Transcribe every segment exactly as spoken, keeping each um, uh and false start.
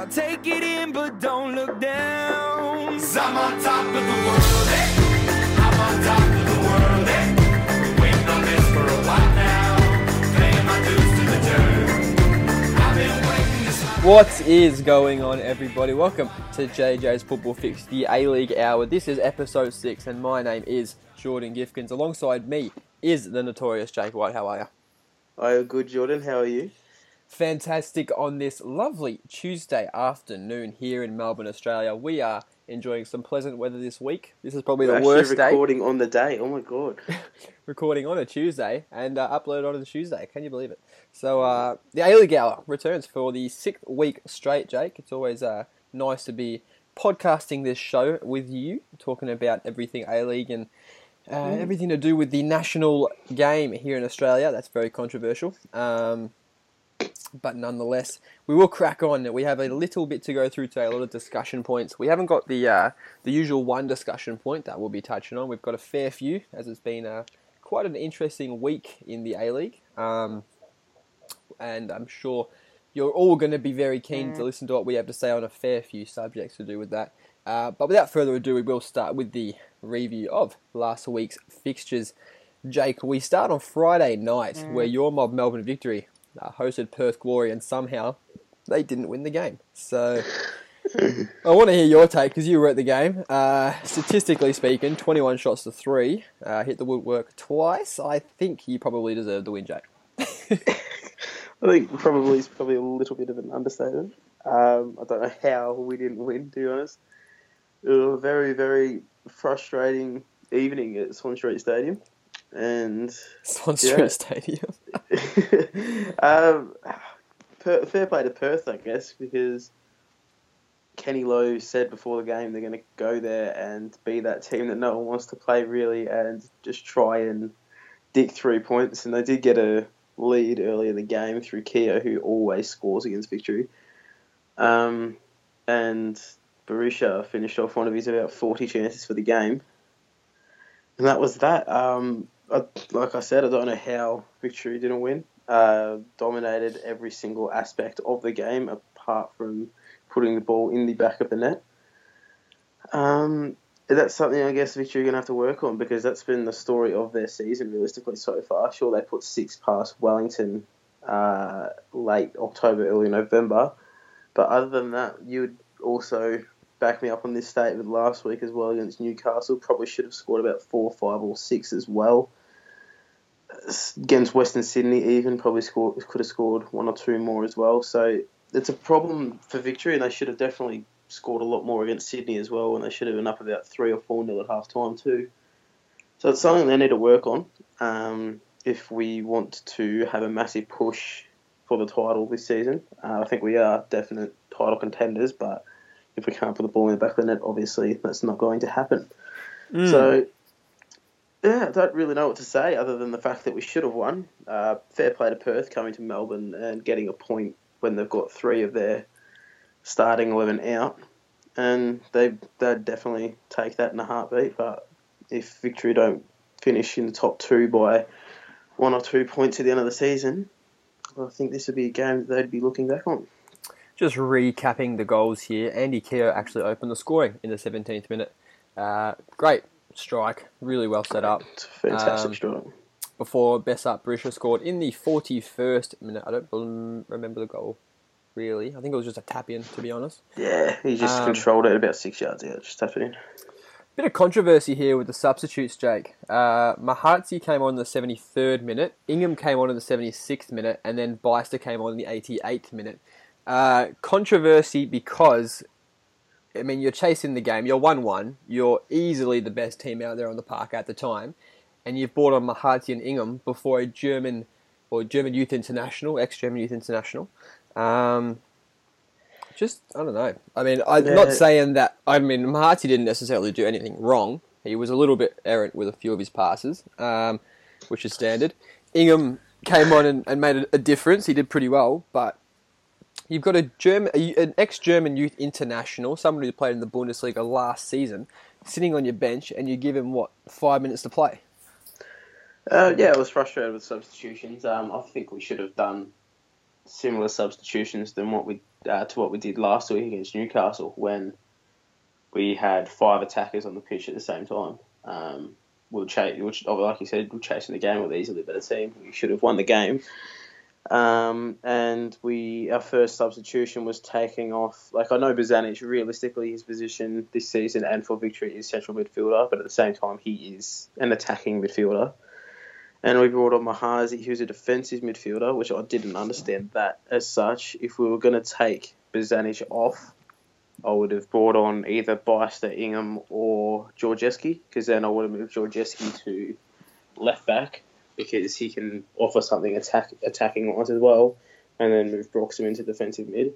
Now take it in, but don't look down. 'Cause I'm on top of the world, eh? I'm on top of the world, eh? Been waiting on this for a while now. Paying my dues to the dirt. I've been waiting this long. What is going on, everybody? Welcome to J J's Football Fix, the A-League Hour. This is episode six, and my name is Jordan Gifkins. Alongside me is the notorious Jake White. How are you? I'm good, Jordan. How are you? Fantastic on this lovely Tuesday afternoon here in Melbourne, Australia. We are enjoying some pleasant weather this week. This is probably We're the worst actually recording on the day. Oh my god. recording on a Tuesday and uh, uploaded on a Tuesday. Can you believe it? So uh, the A-League Hour returns for the sixth week straight, Jake. It's always uh, nice to be podcasting this show with you, talking about everything A-League and uh, mm. everything to do with the national game here in Australia. That's very controversial. Um, but nonetheless, we will crack on. We have a little bit to go through today, a lot of discussion points. We haven't got the uh, the usual one discussion point that we'll be touching on. We've got a fair few, as it's been uh, quite an interesting week in the A-League. Um, and I'm sure you're all going to be very keen to listen to what we have to say on a fair few subjects to do with that. Uh, but without further ado, we will start with the review of last week's fixtures. Jake, we start on Friday night, mm. where your mob Melbourne Victory uh, hosted Perth Glory, and somehow they didn't win the game. So I want to hear your take, because you were at the game. Uh, statistically speaking, twenty-one shots to three, uh, hit the woodwork twice. I think you probably deserved the win, Jake. I think probably is probably a little bit of an understatement. Um, I don't know how we didn't win, to be honest. It was a very, very frustrating evening at Swan Street Stadium. And Swan Street yeah. Stadium. um, per, fair play to Perth, I guess, because Kenny Lowe said before the game they're going to go there and be that team that no one wants to play, really, and just try and dig through points. And they did get a lead early in the game through Keogh, who always scores against Victory. Um, and Barisha finished off one of his about forty chances for the game. And that was that. Um, I, like I said, I don't know how Victory didn't win. Uh, dominated every single aspect of the game, apart from putting the ball in the back of the net. Um, that's something I guess Victory are going to have to work on, because that's been the story of their season realistically so far. Sure, they put six past Wellington uh, late October, early November. But other than that, you would also back me up on this statement last week as well against Newcastle. Probably should have scored about four, five, or six as well. Against Western Sydney, even probably scored, could have scored one or two more as well. So it's a problem for Victory, and they should have definitely scored a lot more against Sydney as well, and they should have been up about three or four nil at half time too. So it's something they need to work on um, if we want to have a massive push for the title this season. Uh, I think we are definite title contenders, but if we can't put the ball in the back of the net, obviously that's not going to happen. Mm. So, yeah, I don't really know what to say other than the fact that we should have won. Uh, fair play to Perth coming to Melbourne and getting a point when they've got three of their starting eleven out. And they, they'd definitely take that in a heartbeat. But if Victory don't finish in the top two by one or two points at the end of the season, I think this would be a game that they'd be looking back on. Just recapping the goals here, Andy Keogh actually opened the scoring in the seventeenth minute. Uh, great strike, really well set up. Fantastic um, strike. Before Bessart Barisha scored in the forty-first minute. I don't remember the goal, really. I think it was just a tap-in, to be honest. Yeah, he just um, controlled it about six yards out, just tap it in. Bit of controversy here with the substitutes, Jake. Uh, Mahatsi came on in the seventy-third minute, Ingham came on in the seventy-sixth minute, and then Beister came on in the eighty-eighth minute. Uh, controversy because, I mean, you're chasing the game, you're one one, you're easily the best team out there on the park at the time, and you've brought on Mahatsi and Ingham before a German, or German Youth International, ex-German Youth International. Um... Just, I don't know. I mean, I'm yeah. not saying that, I mean, Mahatsi didn't necessarily do anything wrong. He was a little bit errant with a few of his passes, um, which is standard. Ingham came on and, and made a, a difference. He did pretty well, but you've got a German, a, an ex-German youth international, somebody who played in the Bundesliga last season, sitting on your bench, and you give him, what, five minutes to play? Uh, yeah, I was frustrated with substitutions. Um, I think we should have done similar substitutions than what we uh, to what we did last week against Newcastle when we had five attackers on the pitch at the same time. Um, we'll chase, which, like you said, we're chasing the game with an easily better team. We should have won the game. Um, and we our first substitution was taking off. Like I know Bozanic, realistically, his position this season and for Victory is central midfielder, but at the same time, he is an attacking midfielder. And we brought on Mahazi, who's a defensive midfielder, which I didn't understand that as such. If we were going to take Bozanic off, I would have brought on either Beister, Ingham, or Georgeski, because then I would have moved Georgeski to left back, because he can offer something attack attacking wise as well, and then move Broxham into defensive mid.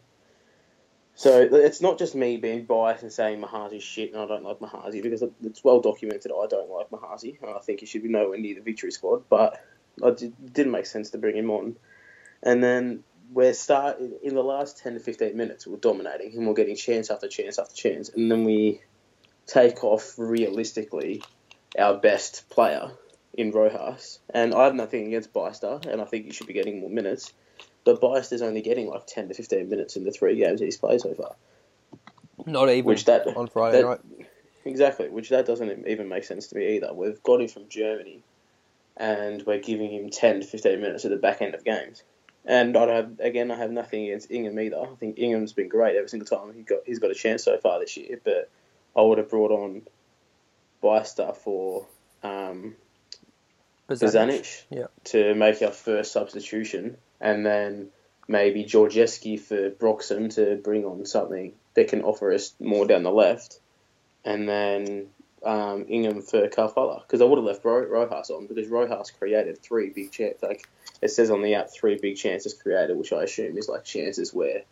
So it's not just me being biased and saying Mahazi's shit and I don't like Mahazi, because it's well documented I don't like Mahazi and I think he should be nowhere near the Victory squad, but it didn't make sense to bring him on. And then we're start in the last ten to fifteen minutes we're dominating and we're getting chance after chance after chance, and then we take off realistically our best player in Rojas. And I have nothing against Beister and I think he should be getting more minutes. But Beister's only getting like ten to fifteen minutes in the three games that he's played so far. Not even which that, on Friday, that, right? Exactly, which that doesn't even make sense to me either. We've got him from Germany and we're giving him ten to fifteen minutes at the back end of games. And I don't have, again, I have nothing against Ingham either. I think Ingham's been great every single time he got, he's got a chance so far this year. But I would have brought on Beister for um, Bozanic yeah. to make our first substitution. And then maybe Georgeski for Broxham to bring on something that can offer us more down the left. And then um, Ingham for Carfala. Because I would have left Ro- Rojas on, because Rojas created three big chances. Like it says on the app, three big chances created, which I assume is like chances where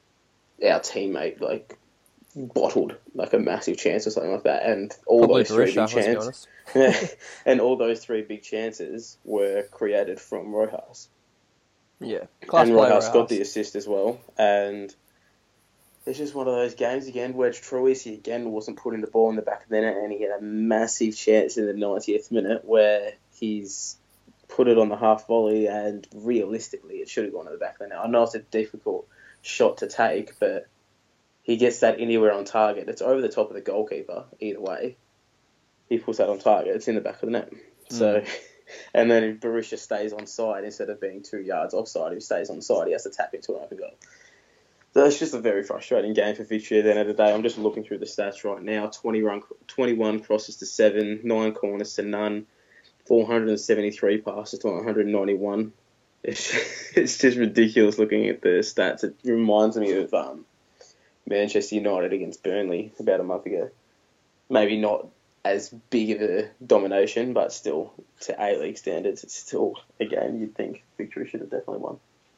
our teammate like bottled like a massive chance or something like that. And all Probably those three Barisha, big chances, yeah, and all those three big chances were created from Rojas. Yeah, class and player Rojas Rojas. got the assist as well. And it's just one of those games again where Trueys, he again wasn't putting the ball in the back of the net, and he had a massive chance in the ninetieth minute where he's put it on the half volley, and realistically it should have gone to the back of the net. I know it's a difficult shot to take, but he gets that anywhere on target. It's over the top of the goalkeeper either way. He puts that on target. It's in the back of the net. Mm. So... And then if Barisha stays on side, instead of being two yards offside, if he stays on side, he has to tap into an open goal. So it's just a very frustrating game for Victory at the end of the day. I'm just looking through the stats right now. twenty-one, twenty-one crosses to seven, nine corners to none, four hundred seventy-three passes to one hundred ninety-one. It's, it's just ridiculous looking at the stats. It reminds me of um, Manchester United against Burnley about a month ago. Maybe not as big of a domination, but still, to A-League standards, it's still a game you'd think Victory should have definitely won.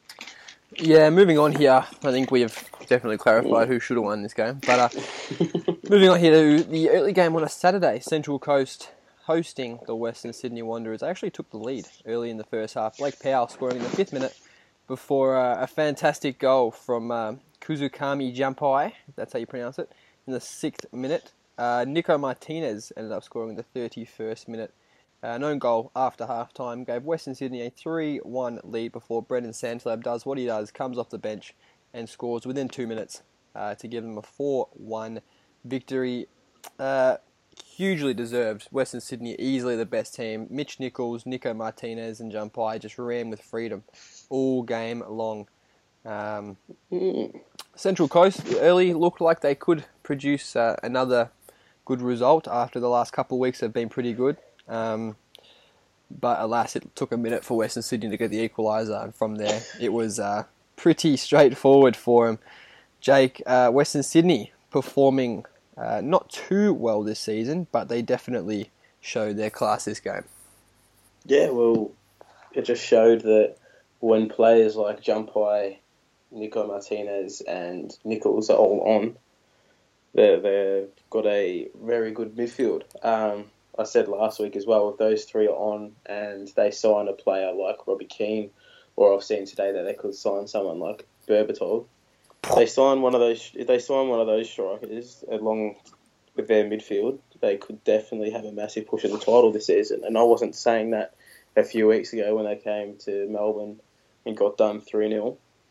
Yeah, moving on here, I think we have definitely clarified who should have won this game. But uh, moving on here to the early game on a Saturday, Central Coast hosting the Western Sydney Wanderers. They actually took the lead early in the first half. Blake Powell scoring in the fifth minute before uh, a fantastic goal from uh, Kuzukami Jampai, if that's how you pronounce it, in the sixth minute. Uh, Nico Martinez ended up scoring in the thirty-first minute. Uh, known goal after half-time gave Western Sydney a three one lead before Brendan Santlab does what he does, comes off the bench and scores within two minutes uh, to give them a four one victory. Uh, hugely deserved. Western Sydney easily the best team. Mitch Nichols, Nico Martinez and Jampai just ran with freedom all game long. Um, Central Coast early looked like they could produce uh, another good result after the last couple of weeks have been pretty good. Um, but alas, it took a minute for Western Sydney to get the equaliser, and from there it was uh, pretty straightforward for him. Jake, uh, Western Sydney performing uh, not too well this season, but they definitely showed their class this game. Yeah, well, it just showed that when players like Jampai, Nico Martinez and Nichols are all on, they're, they've got a very good midfield. Um, I said last week as well, if those three are on and they sign a player like Robbie Keane, or I've seen today that they could sign someone like Berbatov, they sign one of those. If they sign one of those strikers along with their midfield, they could definitely have a massive push at the title this season. And I wasn't saying that a few weeks ago when they came to Melbourne and got done three nil.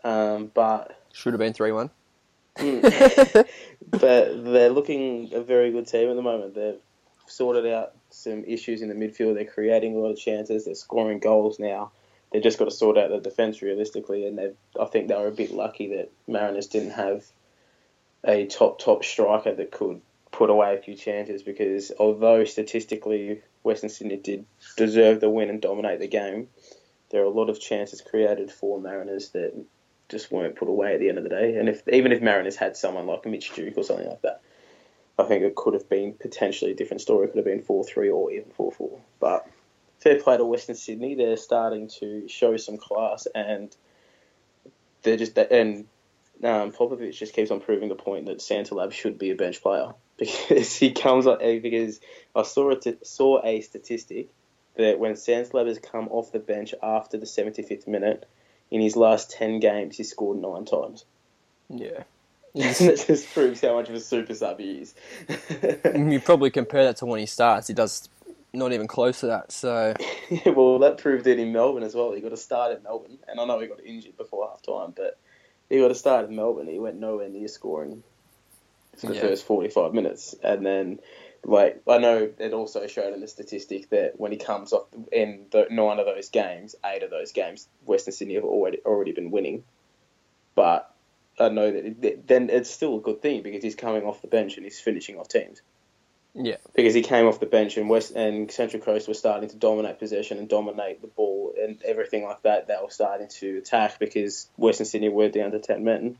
Um, but Should have been three one. but they're looking a very good team at the moment. They've sorted out some issues in the midfield. They're creating a lot of chances. They're scoring goals now. They've just got to sort out the defence realistically, and they I think they were a bit lucky that Mariners didn't have a top, top striker that could put away a few chances, because although statistically Western Sydney did deserve the win and dominate the game, there are a lot of chances created for Mariners that just weren't put away at the end of the day. And if even if Mariners had someone like Mitch Duke or something like that, I think it could have been potentially a different story. It could have been four three or even four four. But fair play to Western Sydney. They're starting to show some class, and they're just and um, Popovich just keeps on proving the point that Santalab should be a bench player, because he comes up because I saw a, saw a statistic that when Santalab has come off the bench after the seventy-fifth minute, in his last ten games, he's scored nine times. Yeah. And that just proves how much of a super sub he is. You probably compare that to when he starts. He does not even close to that. So Yeah, well, that proved it in Melbourne as well. He got a start in Melbourne, and I know he got injured before half time, but he got a start in Melbourne. He went nowhere near scoring for the Yeah. first forty-five minutes. And then, like, I know it also showed in the statistic that when he comes off in the nine of those games, eight of those games, Western Sydney have already already been winning. But I know that it, then it's still a good thing, because he's coming off the bench and he's finishing off teams. yeah, Because he came off the bench and West and Central Coast were starting to dominate possession and dominate the ball and everything like that. They were starting to attack because Western Sydney were down to ten men.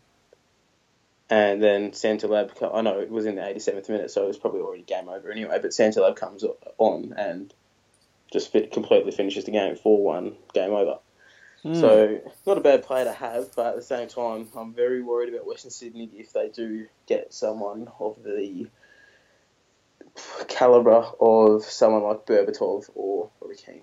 And then Santalab, I know it was in the eighty-seventh minute, so it was probably already game over anyway, but Santalab comes on and just fit, completely finishes the game four one, game over. Mm. So, not a bad player to have, but at the same time, I'm very worried about Western Sydney if they do get someone of the calibre of someone like Berbatov or Robbie Keane.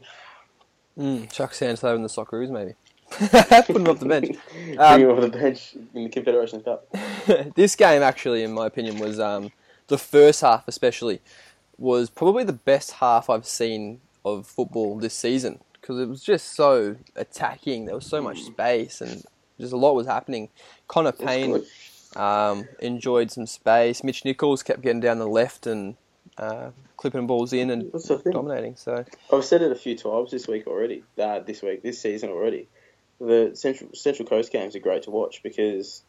Mm, Chuck Santalab in the Socceroos, maybe. Put him off the bench. Bring Um, him off the bench in the Confederations Cup. This game, actually, in my opinion, was um, the first half, especially, was probably the best half I've seen of football this season, because it was just so attacking. There was so much space, and just a lot was happening. Connor Payne good. um, enjoyed some space. Mitch Nichols kept getting down the left and uh, clipping balls in and That's the thing. dominating. So I've said it a few times this week already, uh, this week, this season already. The Central Central Coast games are great to watch because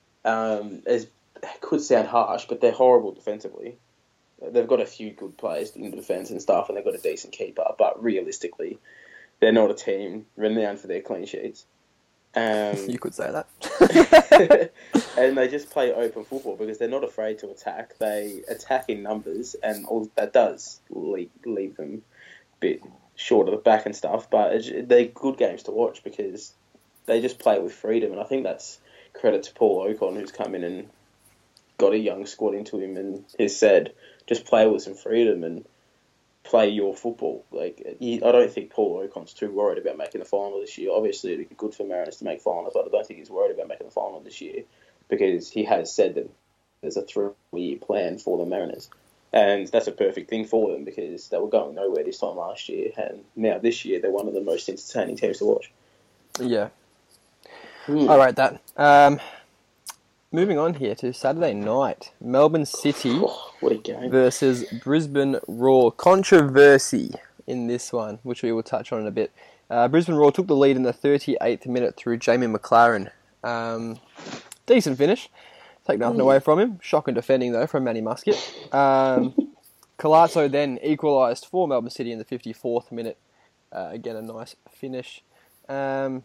um, as, it could sound harsh, but they're horrible defensively. They've got a few good players in defence and stuff, and they've got a decent keeper, but realistically, they're not a team renowned for their clean sheets. Um, you could say that. and they just play open football because they're not afraid to attack. They attack in numbers, and all that does leave, leave them a bit short of the back and stuff. But it's, they're good games to watch because they just play with freedom, and I think that's credit to Paul Ocon, who's come in and got a young squad into him and has said, just play with some freedom and play your football. Like, he, I don't think Paul Ocon's too worried about making the final this year. Obviously, it'd be good for Mariners to make finals, but I don't think he's worried about making the final this year because he has said that there's a three-year plan for the Mariners. And that's a perfect thing for them because they were going nowhere this time last year, and now this year they're one of the most entertaining teams to watch. Yeah. Hmm. I rate that. Um, moving on here to Saturday night. Melbourne City Oh, what a game. versus Brisbane Roar. Controversy in this one, which we will touch on in a bit. Uh, Brisbane Roar took the lead in the thirty-eighth minute through Jamie McLaren. Um, decent finish. Take nothing away from him. Shocking defending, though, from Manny Muscat. Um, Colazzo then equalised for Melbourne City in the fifty-fourth minute. Uh, again, a nice finish. Um,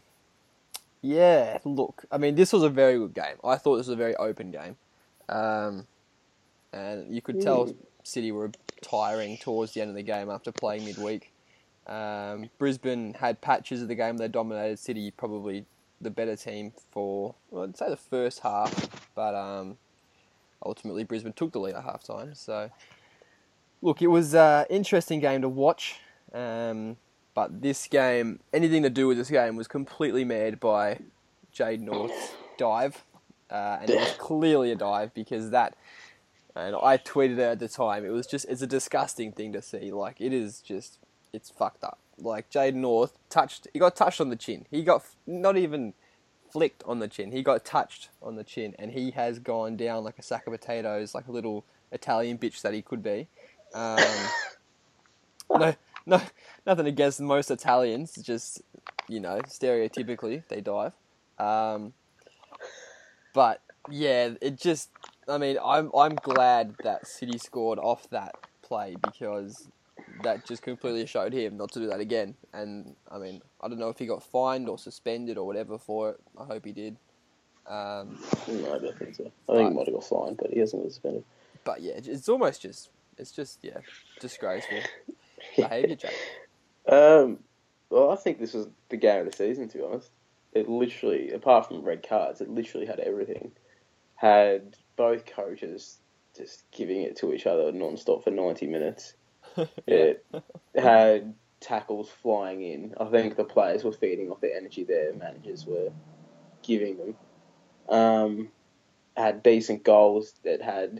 yeah, look, I mean, this was a very good game. I thought this was a very open game. Um, and you could tell Mm. City were tiring towards the end of the game after playing midweek. Um, Brisbane had patches of the game. They dominated City, probably the better team for, well, I'd say the first half. But um, ultimately, Brisbane took the lead at halftime. So, look, it was an interesting game to watch. Um, but this game, anything to do with this game was completely made by Jade North's dive. Uh, and it was clearly a dive because that, and I tweeted it at the time, it was just, it's a disgusting thing to see. Like, it is just, it's fucked up. Like, Jade North touched, he got touched on the chin. He got f- not even flicked on the chin. He got touched on the chin, and he has gone down like a sack of potatoes, like a little Italian bitch that he could be. Um, no, no, nothing against most Italians. Just, you know, stereotypically they dive. Um, but yeah, it just. I mean, I'm I'm glad that City scored off that play because that just completely showed him not to do that again. And I mean, I don't know if he got fined or suspended or whatever for it. I hope he did. Um, no, I don't think so. I think he might have got fined, but he hasn't got suspended. But yeah, it's almost just, it's just, yeah, disgraceful behaviour, Jake. Um, well, I think this was the game of the season, to be honest. It literally, apart from red cards, it literally had everything. Had both coaches just giving it to each other non-stop for ninety minutes. It had tackles flying in. I think the players were feeding off the energy their managers were giving them. Um, had decent goals that had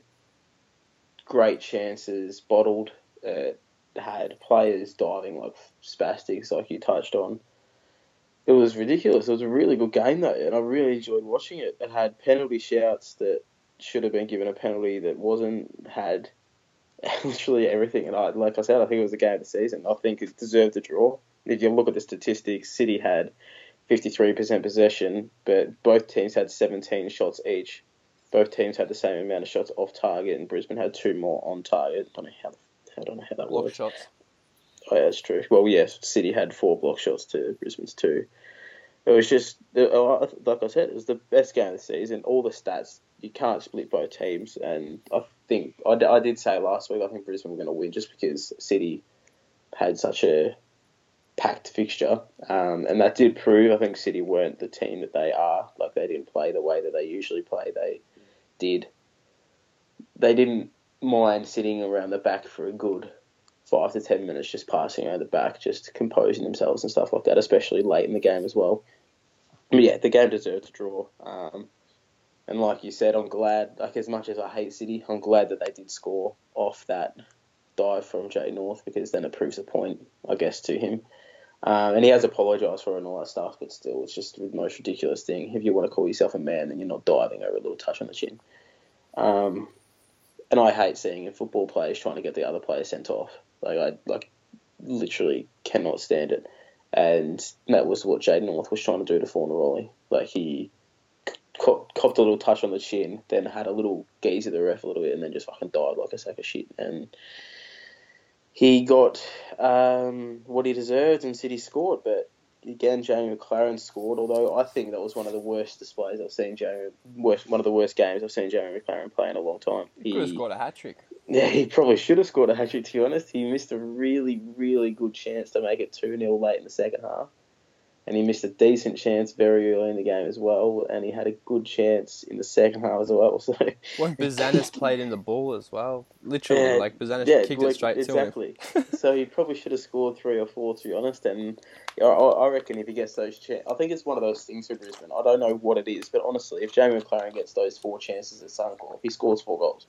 great chances bottled. It had players diving like spastics, like you touched on. It was ridiculous. It was a really good game, though, and I really enjoyed watching it. It had penalty shouts that should have been given a penalty that wasn't, had literally everything. And I, like I said, I think it was the game of the season. I think it deserved a draw. If you look at the statistics, City had fifty-three percent possession, but both teams had seventeen shots each. Both teams had the same amount of shots off target, and Brisbane had two more on target. I don't know how, I don't know how that Block works. shots. Oh, yeah, that's true. Well, yes, City had four block shots to Brisbane's two. It was just, like I said, it was the best game of the season. All the stats, you can't split both teams. And I think, I, I did say last week, I think Brisbane were going to win just because City had such a packed fixture. Um, and that did prove, I think City weren't the team that they are. Like, they didn't play the way that they usually play. They did. They didn't mind sitting around the back for a good five to ten minutes just passing over the back, just composing themselves and stuff like that, especially late in the game as well. But yeah, the game deserved a draw. Um, and like you said, I'm glad, like as much as I hate City, I'm glad that they did score off that dive from Jay North because then it proves a point, I guess, to him. Um, and he has apologised for it and all that stuff, but still, it's just the most ridiculous thing. If you want to call yourself a man, then you're not diving over a little touch on the chin. Um, and I hate seeing football players trying to get the other player sent off. Like, I like literally cannot stand it. And that was what Jay North was trying to do to Fornaroli. Like, he cop- copped a little touch on the chin, then had a little gaze at the ref a little bit, and then just fucking died like a sack of shit. And he got um, what he deserved, and City scored. But again, Jamie McLaren scored, although I think that was one of the worst displays I've seen Jamie, worst, one of the worst games I've seen Jamie McLaren play in a long time. He could have scored a hat-trick. Yeah, he probably should have scored a hat-trick, to be honest. He missed a really, really good chance to make it two nil late in the second half. And he missed a decent chance very early in the game as well. And he had a good chance in the second half as well. So When Bazanis played in the ball as well. Literally, yeah, like, Bazanis yeah, kicked like, it straight exactly. to him. So he probably should have scored three or four, to be honest. And I, I reckon if he gets those chances, I think it's one of those things for Brisbane. I don't know what it is, but honestly, if Jamie McLaren gets those four chances at Suncorp, he scores four goals.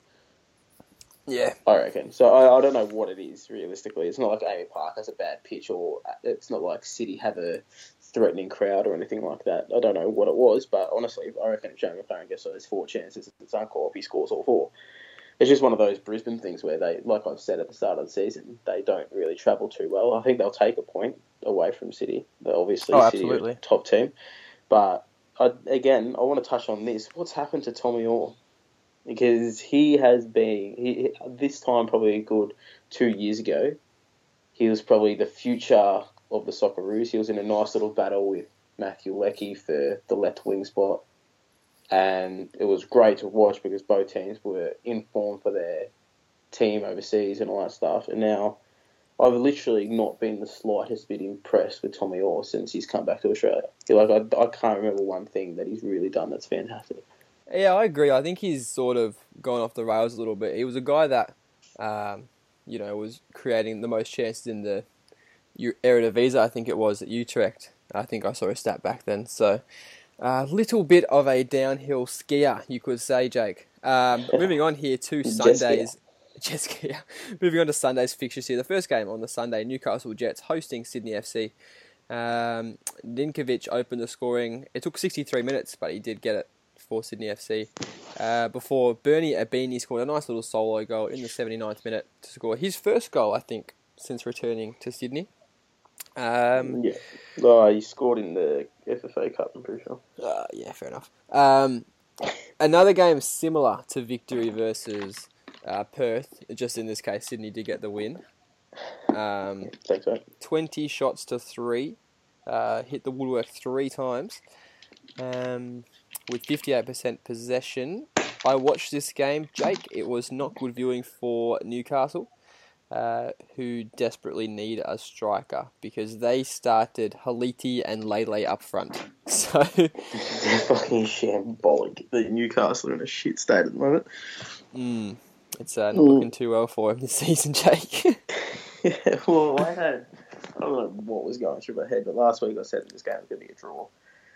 Yeah. I reckon. So I, I don't know what it is, realistically. It's not like Amy Park has a bad pitch, or it's not like City have a threatening crowd or anything like that. I don't know what it was, but honestly, I reckon if Jamie McLaren gets those four chances at Suncorp, he scores all four. It's just one of those Brisbane things where they, like I've said at the start of the season, they don't really travel too well. I think they'll take a point away from City. They're obviously Oh, City absolutely. are a top team. But, I, again, I want to touch on this. What's happened to Tommy Orr? Because he has been, he, this time probably a good two years ago, he was probably the future of the Socceroos. He was in a nice little battle with Matthew Leckie for the left wing spot. And it was great to watch because both teams were in form for their team overseas and all that stuff. And now I've literally not been the slightest bit impressed with Tommy Orr since he's come back to Australia. Like, I, I can't remember one thing that he's really done that's fantastic. Yeah, I agree. I think he's sort of gone off the rails a little bit. He was a guy that, um, you know, was creating the most chances in the Eredivisie, I think it was, at Utrecht. I think I saw a stat back then. So, a little bit of a downhill skier, you could say, Jake. Um, moving on here to Sunday's... Jet skier. Moving on to Sunday's fixtures here. The first game on the Sunday, Newcastle Jets hosting Sydney F C. Um, Ninkovic opened the scoring. It took sixty-three minutes, but he did get it for Sydney F C. Uh, before Bernie Abini scored a nice little solo goal in the seventy-ninth minute to score his first goal, I think, since returning to Sydney. Um, yeah. Oh, he scored in the F F A Cup, I'm pretty sure. Uh, yeah, fair enough. Um, another game similar to victory versus uh, Perth, just in this case, Sydney did get the win. Um, Thanks, mate. twenty shots to three, uh, hit the woodwork three times, um, with fifty-eight percent possession. I watched this game, Jake. It was not good viewing for Newcastle, uh, who desperately need a striker because they started Haliti and Lele up front. So They're fucking shambolic. The Newcastle are in a shit state at the moment. mm, it's uh, not Mm. looking too well for him this season, Jake. Yeah, well, I had... I don't know what was going through my head, but last week I said that this game was going to be a draw.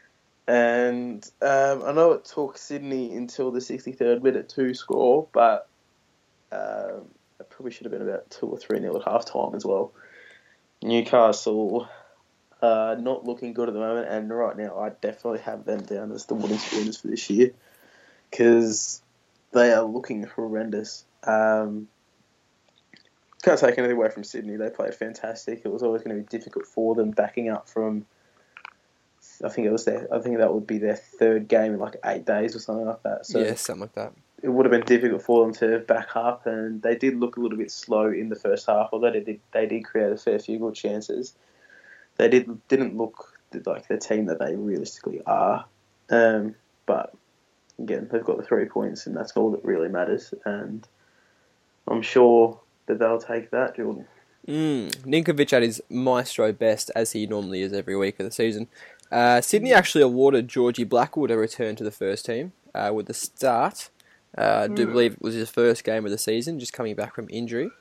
And um, I know it took Sydney until the sixty-third minute to score, but um, it probably should have been about two or three nil at half time as well. Newcastle uh, not looking good at the moment, and right now I definitely have them down as the wooden spooners for this year because they are looking horrendous. Um, can't take anything away from Sydney. They played fantastic. It was always going to be difficult for them backing up from. I think it was their. I think that would be their third game in like eight days or something like that. So yeah, something like that. it would have been difficult for them to back up, and they did look a little bit slow in the first half. Although they did, they did create a fair few good chances. They did didn't look like the team that they realistically are. Um, but again, they've got the three points, and that's all that really matters. And I'm sure that they'll take that, Jordan. Mm, Ninkovic at his maestro best, as he normally is every week of the season. Uh, Sydney actually awarded Georgie Blackwood a return to the first team uh, with the start. Uh, I do believe it was his first game of the season, just coming back from injury.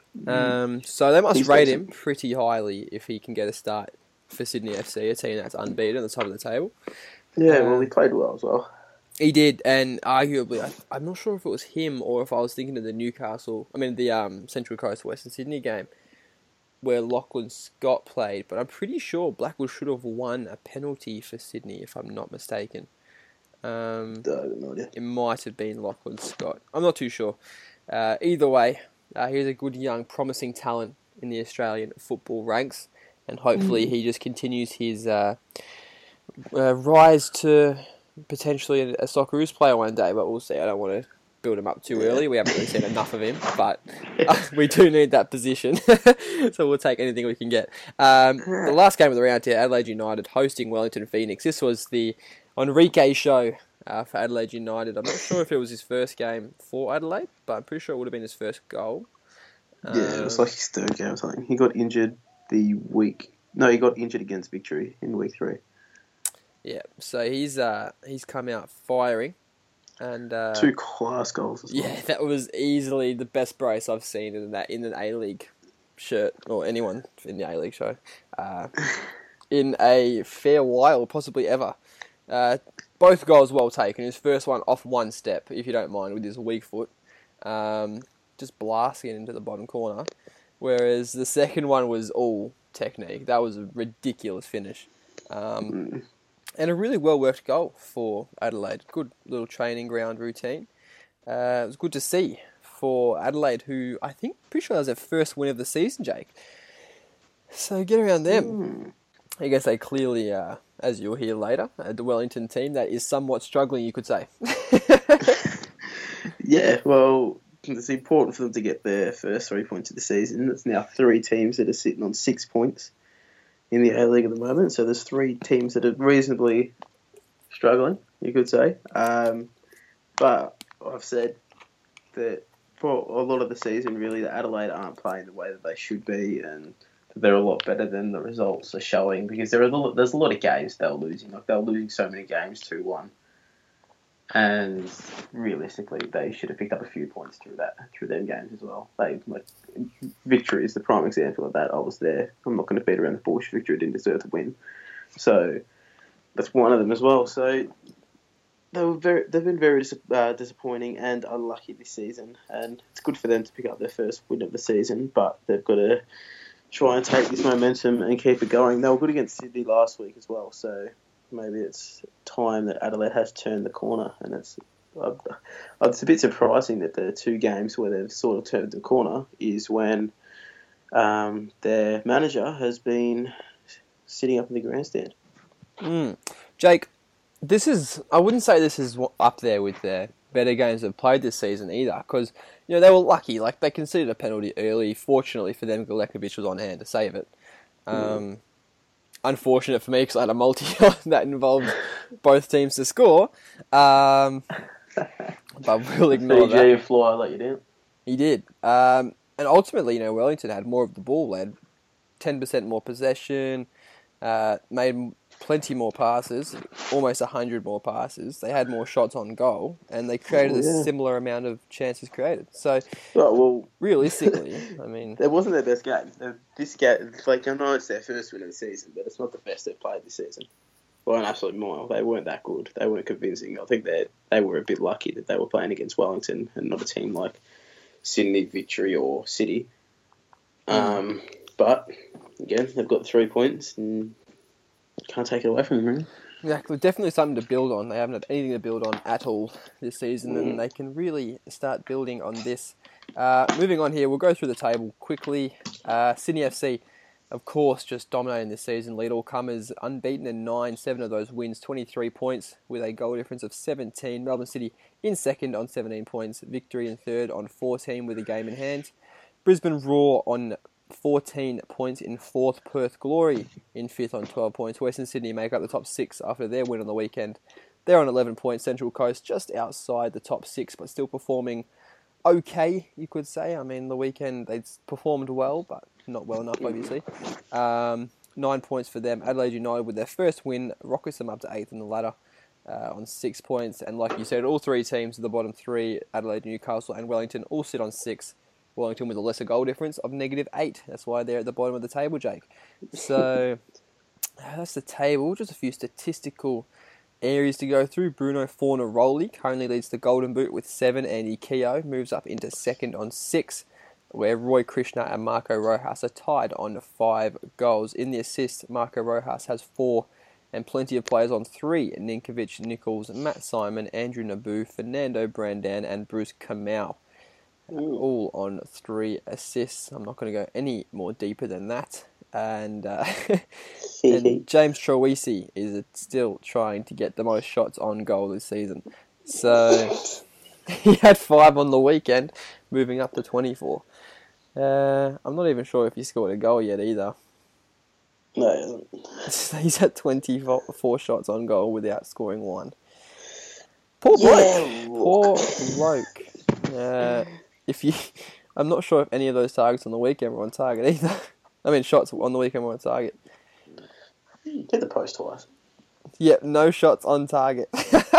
Um, so they must He's rate decent. him pretty highly if he can get a start for Sydney F C, a team that's unbeaten at the top of the table. Yeah, well, Um, he played well as well. He did, and arguably, I, I'm not sure if it was him or if I was thinking of the Newcastle, I mean the um, Central Coast Western Sydney game, where Lachlan Scott played, but I'm pretty sure Blackwood should have won a penalty for Sydney, if I'm not mistaken. Um, I have no idea. it might have been Lachlan Scott. I'm not too sure. Uh, either way, uh, he's a good young, promising talent in the Australian football ranks, and hopefully he just continues his uh, uh, rise to potentially a, a Socceroos player one day, but we'll see. I don't want to build him up too early. We haven't really seen enough of him, but uh, we do need that position, so we'll take anything we can get. Um, the last game of the round here, Adelaide United hosting Wellington Phoenix. This was the Enrique show uh, for Adelaide United. I'm not sure if it was his first game for Adelaide, but I'm pretty sure it would have been his first goal. Yeah, it was Um, like his third game or something. He got injured the week... No, he got injured against Victory in week three. Yeah, so he's uh, he's come out firing, and uh, Two class goals as well. yeah, that was easily the best brace I've seen in that in an A League shirt or anyone in the A League show uh, in a fair while, possibly ever. Uh, both goals well taken. His first one off one step, if you don't mind, with his weak foot, um, just blasting it into the bottom corner. Whereas the second one was all technique. That was a ridiculous finish. Um, Mm. And a really well-worked goal for Adelaide. Good little training ground routine. Uh, it was good to see for Adelaide, who I think, pretty sure that was their first win of the season, Jake. So get around them. Mm. I guess they clearly, uh, as you'll hear later, uh, the Wellington team that is somewhat struggling, you could say. Yeah, well, it's important for them to get their first three points of the season. It's now three teams that are sitting on six points in the A-League at the moment. So there's three teams that are reasonably struggling, you could say. Um, but I've said that for a lot of the season, really, the Adelaide aren't playing the way that they should be, and they're a lot better than the results are showing, because there are a lot, there's a lot of games they're losing. Like, they're losing so many games two one. And realistically, they should have picked up a few points through that, through them games as well. They, like, Victory is the prime example of that. I was there. I'm not going to beat around the bush. Victory didn't deserve to win, so that's one of them as well. So they were very, they've been very dis- uh, disappointing and unlucky this season, and it's good for them to pick up their first win of the season. But they've got to try and take this momentum and keep it going. They were good against Sydney last week as well, so maybe it's time that Adelaide has turned the corner. And it's uh, it's a bit surprising that the two games where they've sort of turned the corner is when um, their manager has been sitting up in the grandstand. Mm. Jake, this is, I wouldn't say this is up there with their better games they've played this season either, because, you know, they were lucky. Like, they conceded a penalty early. Fortunately for them, Galekovic was on hand to save it. Um, mm. Unfortunate for me, because I had a multi that involved both teams to score. Um, but we'll ignore C G that. Fly let you down. He did. Um, and ultimately, you know, Wellington had more of the ball, led ten percent more possession, uh, made plenty more passes, almost one hundred more passes. They had more shots on goal, and they created oh, yeah. a similar amount of chances created. So, oh, well, realistically, I mean... It wasn't their best game. This game, like, I know it's their first win of the season, but it's not the best they've played this season. Well, an absolute mile. They weren't that good. They weren't convincing. I think they they were a bit lucky that they were playing against Wellington and not a team like Sydney, Victory, or City. Um, but, again, they've got three points and... Can't take it away from them, really. Exactly. Definitely something to build on. They haven't had anything to build on at all this season, mm. and they can really start building on this. Uh, moving on here, we'll go through the table quickly. Uh, Sydney F C, of course, just dominating this season. Lead all comers, unbeaten in nine, seven of those wins, twenty-three points with a goal difference of seventeen. Melbourne City in second on seventeen points. Victory in third on fourteen with a game in hand. Brisbane Roar on fourteen points in fourth, Perth Glory in fifth on twelve points. Western Sydney make up the top six after their win on the weekend. They're on eleven points. Central Coast just outside the top six, but still performing okay, you could say. I mean, the weekend they performed well, but not well enough, obviously. Um, nine points for them. Adelaide United with their first win rockets them up to eighth in the ladder uh, on six points. And like you said, all three teams at the bottom three, Adelaide, Newcastle and Wellington, all sit on six. Wellington with a lesser goal difference of negative eight. That's why they're at the bottom of the table, Jake. So that's the table. Just a few statistical areas to go through. Bruno Fornaroli currently leads the Golden Boot with seven. Andy Keogh moves up into second on six, where Roy Krishna and Marco Rojas are tied on five goals. In the assists, Marco Rojas has four, and plenty of players on three. Ninkovic, Nichols, Matt Simon, Andrew Naboo, Fernando Brandan, and Bruce Kamau. All on three assists. I'm not going to go any more deeper than that. And, uh, and James Troisi is still trying to get the most shots on goal this season. So he had five on the weekend, moving up to twenty-four. Uh, I'm not even sure if he scored a goal yet either. No, he hasn't. He's at twenty-four shots on goal without scoring one. Poor bloke. Yeah. Poor bloke. Uh, If you, I'm not sure if any of those targets on the weekend were on target either. I mean, shots on the weekend were on target. Hit the post twice. Yep, no shots on target.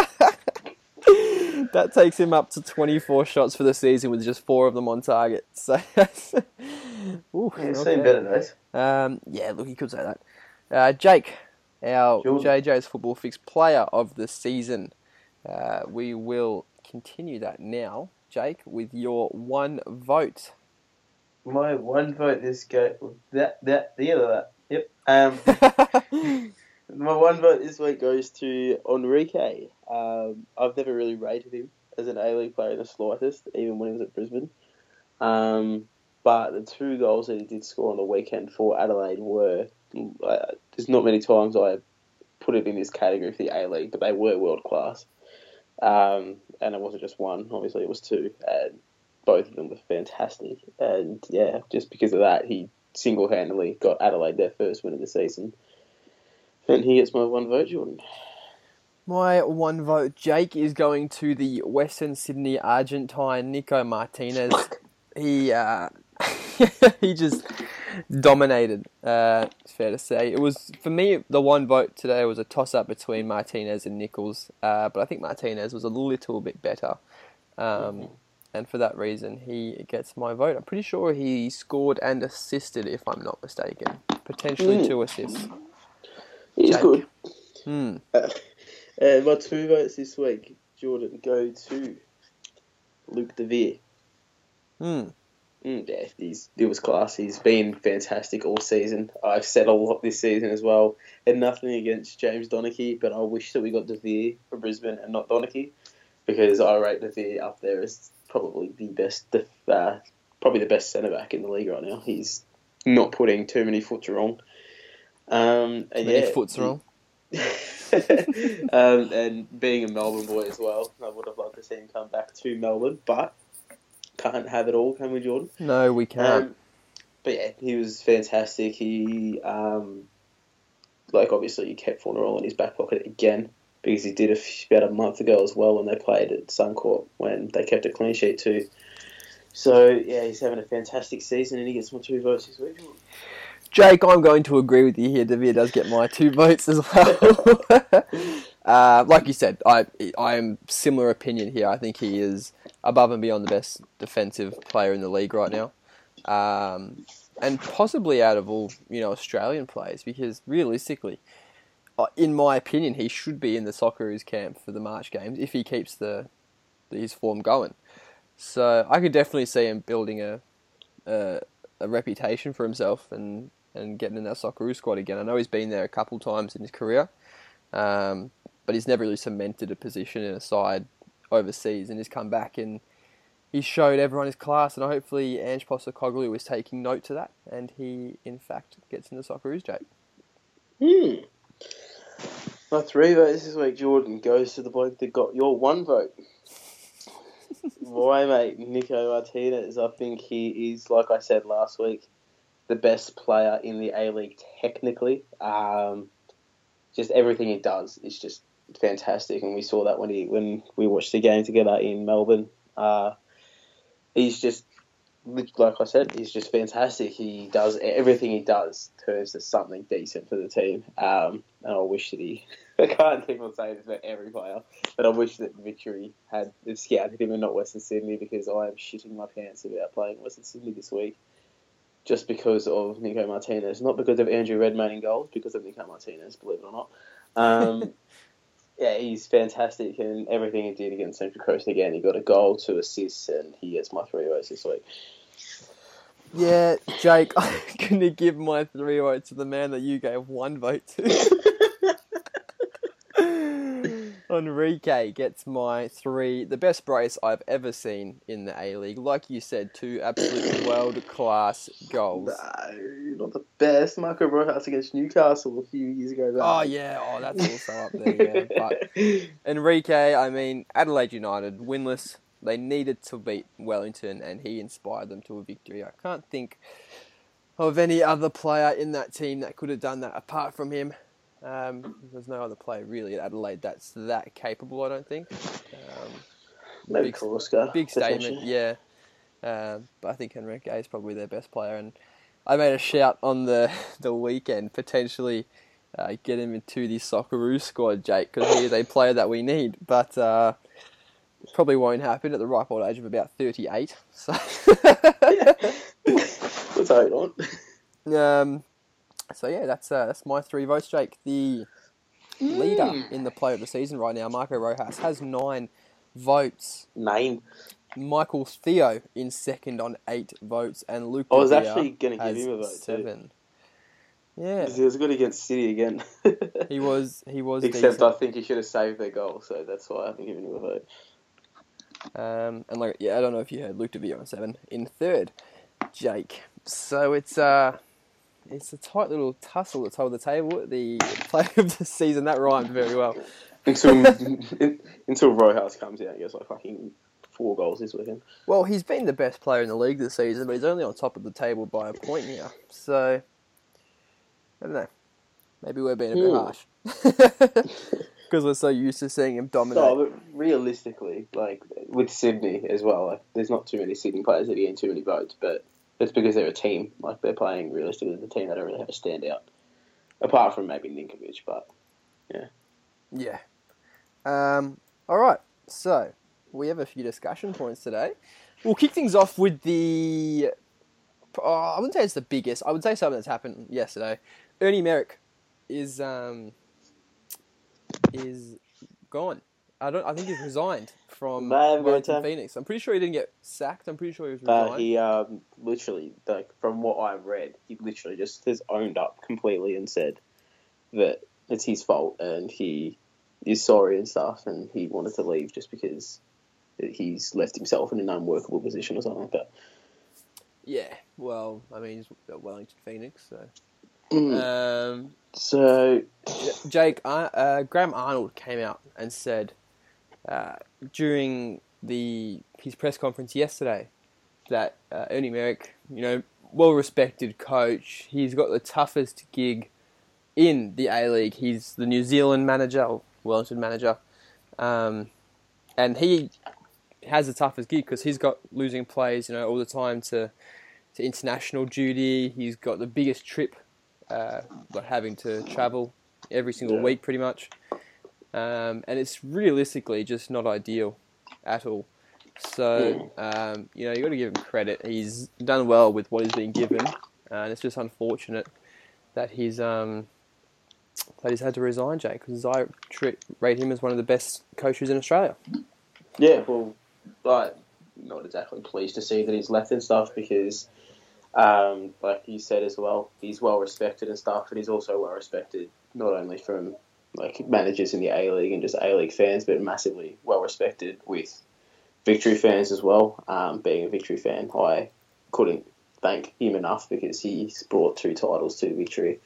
That takes him up to twenty-four shots for the season with just four of them on target. So, ooh, yeah, it's okay. seen better days. Um, yeah, look, you could say that. Uh, Jake, our Jordan. J J's Football Fix player of the season. Uh, we will continue that now. Jake, with your one vote. My one vote this go that that the other that. Yep. Um, my one vote this week goes to Enrique. Um, I've never really rated him as an A-League player in the slightest, even when he was at Brisbane. Um, but the two goals that he did score on the weekend for Adelaide were uh, there's not many times I put it in this category for the A-League, but they were world class. Um, and it wasn't just one, obviously it was two, and both of them were fantastic. And yeah, just because of that, he single-handedly got Adelaide their first win of the season. And he gets my one vote, Jordan. My one vote, Jake, is going to the Western Sydney Argentine Nico Martinez. he uh, he just dominated, uh, it's fair to say. It was, for me, the one vote today was a toss-up between Martinez and Nichols, uh, but I think Martinez was a little bit better, um, mm-hmm. and for that reason, he gets my vote. I'm pretty sure he scored and assisted, if I'm not mistaken. Potentially mm. two assists. He's Jake. good. Hmm. Uh, and my two votes this week, Jordan, go to Luke De Vere. Hmm. Mm, yeah, he's, it was class. He's been fantastic all season. I've said a lot this season as well. And nothing against James Donachie, but I wish that we got De Vere for Brisbane and not Donachie, because I rate De Vere up there as probably the best, def- uh, probably the best centre back in the league right now. He's not putting too many foots wrong. Um, and Many yeah, foots wrong. um, and being a Melbourne boy as well, I would have loved to see him come back to Melbourne, but can't have it all, can we, Jordan? No, we can't. Um, but yeah, he was fantastic. He, um, like, obviously, he kept Fornarole in his back pocket again, because he did a f- about a month ago as well when they played at Suncorp, when they kept a clean sheet too. So yeah, he's having a fantastic season, and he gets my two votes this week. Jake, I'm going to agree with you here. De Vere does get my two votes as well. uh, like you said, I I am similar opinion here. I think he is above and beyond the best defensive player in the league right now, um, and possibly out of all you know Australian players. Because realistically, uh, in my opinion, he should be in the Socceroos camp for the March games if he keeps the, the his form going. So I could definitely see him building a a, a reputation for himself and. and getting in that Socceroos squad again. I know he's been there a couple times in his career, um, but he's never really cemented a position in a side overseas, and he's come back and he's showed everyone his class, and hopefully Ange Postecoglou is taking note to that, and he, in fact, gets in the Socceroos, Jake. Hmm. My three votes this week, Jordan, goes to the bloke that got your one vote. Why, mate? Nico Martinez. I think he is, like I said last week, the best player in the A-League technically. Um, just everything he does is just fantastic, and we saw that when he when we watched the game together in Melbourne. Uh, he's just, like I said, he's just fantastic. He does everything he does turns to something decent for the team. Um, and I wish that he, I can't keep on saying this about every player, but I wish that Victory had scouted him and not Western Sydney, because I am shitting my pants about playing Western Sydney this week. Just because of Nico Martinez. Not because of Andrew Redmayne in goals, because of Nico Martinez, believe it or not. Um, yeah, he's fantastic, and everything he did against Central Coast again, he got a goal, two assists, and he gets my three votes this week. Yeah, Jake, I'm going to give my three votes to the man that you gave one vote to. Enrique gets my three, the best brace I've ever seen in the A-League. Like you said, two absolute world-class goals. No, not the best. Marco Rojas against Newcastle a few years ago. Back. Oh, yeah. Oh, that's also up there, yeah. But Enrique, I mean, Adelaide United, winless. They needed to beat Wellington, and he inspired them to a victory. I can't think of any other player in that team that could have done that apart from him. Um, there's no other player really at Adelaide that's that capable, I don't think. Um, Maybe big, Koroska, big statement, yeah. Um, but I think Enrique is probably their best player, and I made a shout on the the weekend, potentially uh, get him into the Socceroos squad, Jake, because he is a player that we need. But uh, it probably won't happen at the ripe old age of about thirty-eight. So let's hold on. Um. So yeah, that's uh, that's my three votes, Jake. The mm. leader in the player of the season right now, Marco Rojas, has nine votes. Nine. Michael Theo in second on eight votes, and Luke I was De Vere actually going to give has him a vote seven. Too. Yeah, He was good against City again. he was. He was. Except decent. I think he should have saved their goal, so that's why I'm giving him a vote. Um, and like, yeah, I don't know if you heard Luke De Vere on seven in third, Jake. So it's uh. It's a tight little tussle that's hold the table. The player of the season, that rhymed very well. Until until Rojas comes out and gets like fucking four goals this weekend. Well, he's been the best player in the league this season, but he's only on top of the table by a point here. So, I don't know. Maybe we're being a bit harsh. Because we're so used to seeing him dominate. No, but realistically, like, with Sydney as well, like, there's not too many Sydney players that are getting too many votes, but it's because they're a team. Like, they're playing realistically as a team. They don't really have a standout. Apart from maybe Ninkovic, but, yeah. Yeah. Um, all right. So, we have a few discussion points today. We'll kick things off with the... Oh, I wouldn't say it's the biggest. I would say something that's happened yesterday. Ernie Merrick is um, is gone. I don't. I think he's resigned from May have Wellington got to- Phoenix. I'm pretty sure he didn't get sacked. I'm pretty sure he was But resigned. he um, literally, like from what I've read, he literally just has owned up completely and said that it's his fault and he is sorry and stuff, and he wanted to leave just because he's left himself in an unworkable position or something like that. Yeah. Well, I mean, he's at Wellington Phoenix. So, Mm. um, So, J- Jake, uh, uh, Graham Arnold came out and said uh, during the his press conference yesterday that uh, Ernie Merrick, you know, well-respected coach, he's got the toughest gig in the A-League. He's the New Zealand manager, or Wellington manager, um, and he has the toughest gig because he's got losing players, you know, all the time to to international duty. He's got the biggest trip, uh, like having to travel every single Yeah. week, pretty much, um, and it's realistically just not ideal at all. So, um, you know, you got to give him credit. He's done well with what he's been given, uh, and it's just unfortunate that he's um, that he's had to resign, Jake, because I treat, rate him as one of the best coaches in Australia. yeah, well, like, not exactly pleased to see that he's left and stuff because, um, like you said as well, he's well respected and stuff, and he's also well respected not only from like managers in the A-League and just A-League fans, but massively well respected with Victory fans as well. Um, being a Victory fan, I couldn't thank him enough because he's brought two titles to Victory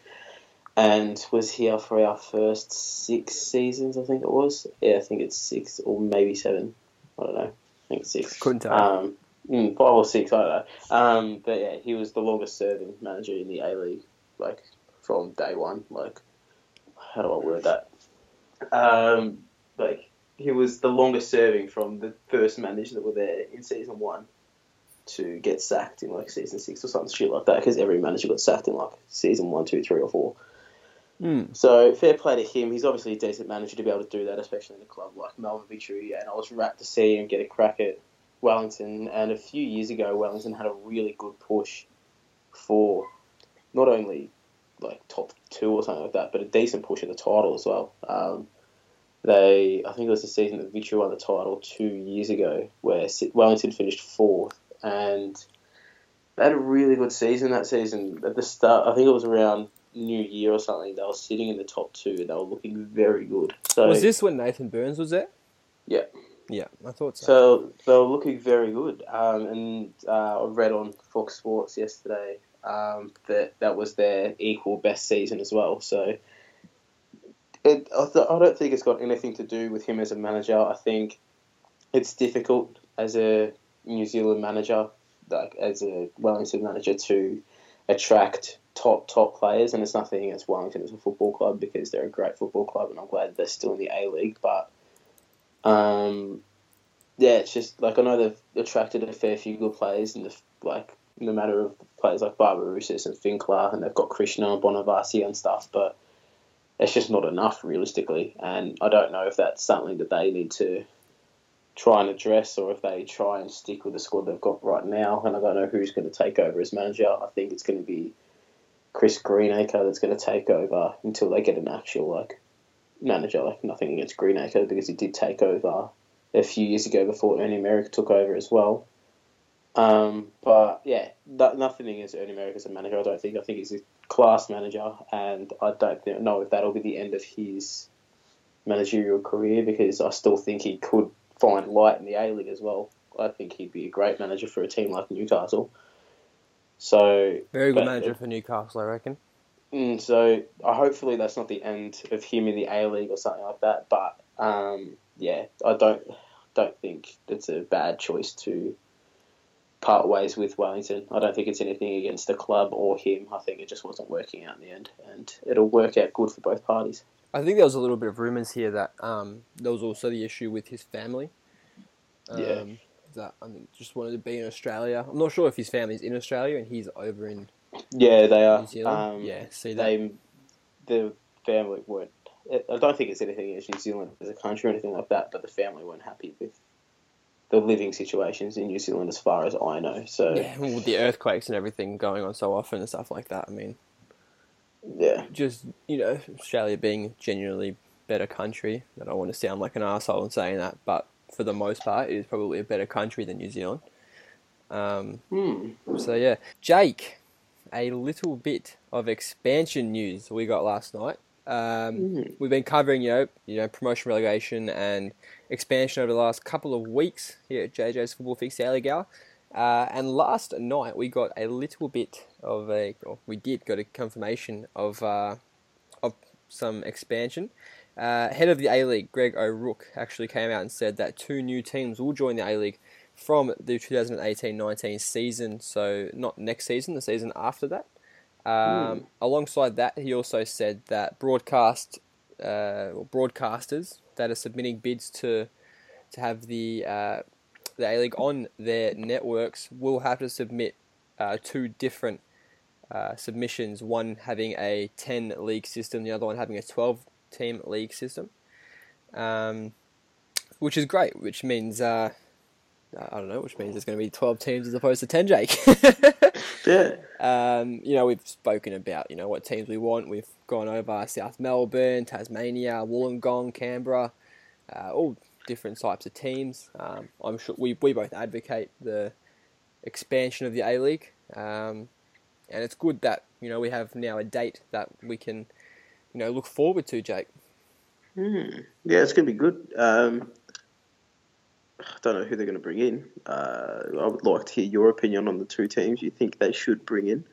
and was here for our first six seasons, I think it was. Yeah, I think it's six or maybe seven. I don't know. I think it's six. Couldn't tell. Um, mm, five or six, I don't know. Um, but yeah, he was the longest serving manager in the A-League, like from day one. Like, how do I word that? Um, like, he was the longest serving from the first managers that were there in season one to get sacked in like season six or something shit like that, because every manager got sacked in like season one, two, three, or four. Mm. So fair play to him. He's obviously a decent manager to be able to do that, especially in a club like Melbourne Victory. And I was rapt to see him get a crack at Wellington. And a few years ago, Wellington had a really good push for not only like top two or something like that, but a decent push at the title as well. Um, They, I think it was the season that Victory won the title two years ago, where Wellington finished fourth, and they had a really good season that season. At the start, I think it was around New Year or something. They were sitting in the top two, and they were looking very good. So Was this when Nathan Burns was there? Yeah. Yeah, I thought so. So they were looking very good, um, and uh, I read on Fox Sports yesterday um, that that was their equal best season as well. So. It, I, th- I don't think it's got anything to do with him as a manager. I think it's difficult as a New Zealand manager, like as a Wellington manager, to attract top top players. And it's nothing against Wellington as a football club because they're a great football club, and I'm glad they're still in the A League. But um, yeah, it's just like I know they've attracted a fair few good players in the like in the matter of players like Barbarousis and Finkler, and they've got Krishna and Bonavacia and stuff, but it's just not enough realistically, and I don't know if that's something that they need to try and address, or if they try and stick with the squad they've got right now. And I don't know who's going to take over as manager. I think it's going to be Chris Greenacre that's going to take over until they get an actual like manager. Like nothing against Greenacre because he did take over a few years ago before Ernie Merrick took over as well. Um, but yeah, that, nothing against Ernie Merrick as a manager. I don't think. I think he's a class manager, and I don't know if that'll be the end of his managerial career, because I still think he could find light in the A-League as well. I think he'd be a great manager for a team like Newcastle. So Very good but, manager for Newcastle, I reckon. Mm, so uh, hopefully that's not the end of him in the A-League or something like that. But um, yeah, I don't don't think it's a bad choice to part ways with Wellington. I don't think it's anything against the club or him. I think it just wasn't working out in the end, and it'll work out good for both parties. I think there was a little bit of rumours here that um, there was also the issue with his family. Um, Yeah. That I think just wanted to be in Australia. I'm not sure if his family's in Australia and he's over in Yeah, they are. New Zealand. Um, yeah, see that. They, the family weren't. I don't think it's anything against New Zealand as a country or anything like that, but the family weren't happy with the living situations in New Zealand, as far as I know. So Yeah, well, with the earthquakes and everything going on so often and stuff like that. I mean, yeah, just, you know, Australia being genuinely better country. I don't want to sound like an arsehole in saying that, but for the most part, it is probably a better country than New Zealand. Um, Hmm. so yeah, Jake, a little bit of expansion news we got last night. Um, Mm. We've been covering, you know, you know, promotion, relegation, and expansion over the last couple of weeks here at J J's Football Fix Daily Gala. Uh, and last night we got a little bit of a, or we did got a confirmation of uh, of some expansion. Uh, head of the A-League, Greg O'Rourke, actually came out and said that two new teams will join the A-League from the twenty eighteen nineteen season, so not next season, the season after that. Um, mm. Alongside that, he also said that broadcast uh, or broadcasters that are submitting bids to to have the uh, the A-League on their networks will have to submit uh, two different uh, submissions, one having a ten-league system, the other one having a twelve-team league system, um, which is great, which means... Uh, I don't know, which means there's going to be twelve teams as opposed to ten, Jake. Yeah. Um, you know, we've spoken about, you know, what teams we want. We've gone over South Melbourne, Tasmania, Wollongong, Canberra, uh, all different types of teams. Um, I'm sure we, we both advocate the expansion of the A-League. Um, and it's good that, you know, we have now a date that we can, you know, look forward to, Jake. Mm. Yeah, it's going to be good. Um, I don't know who they're going to bring in. Uh, I would like to hear your opinion on the two teams you think they should bring in.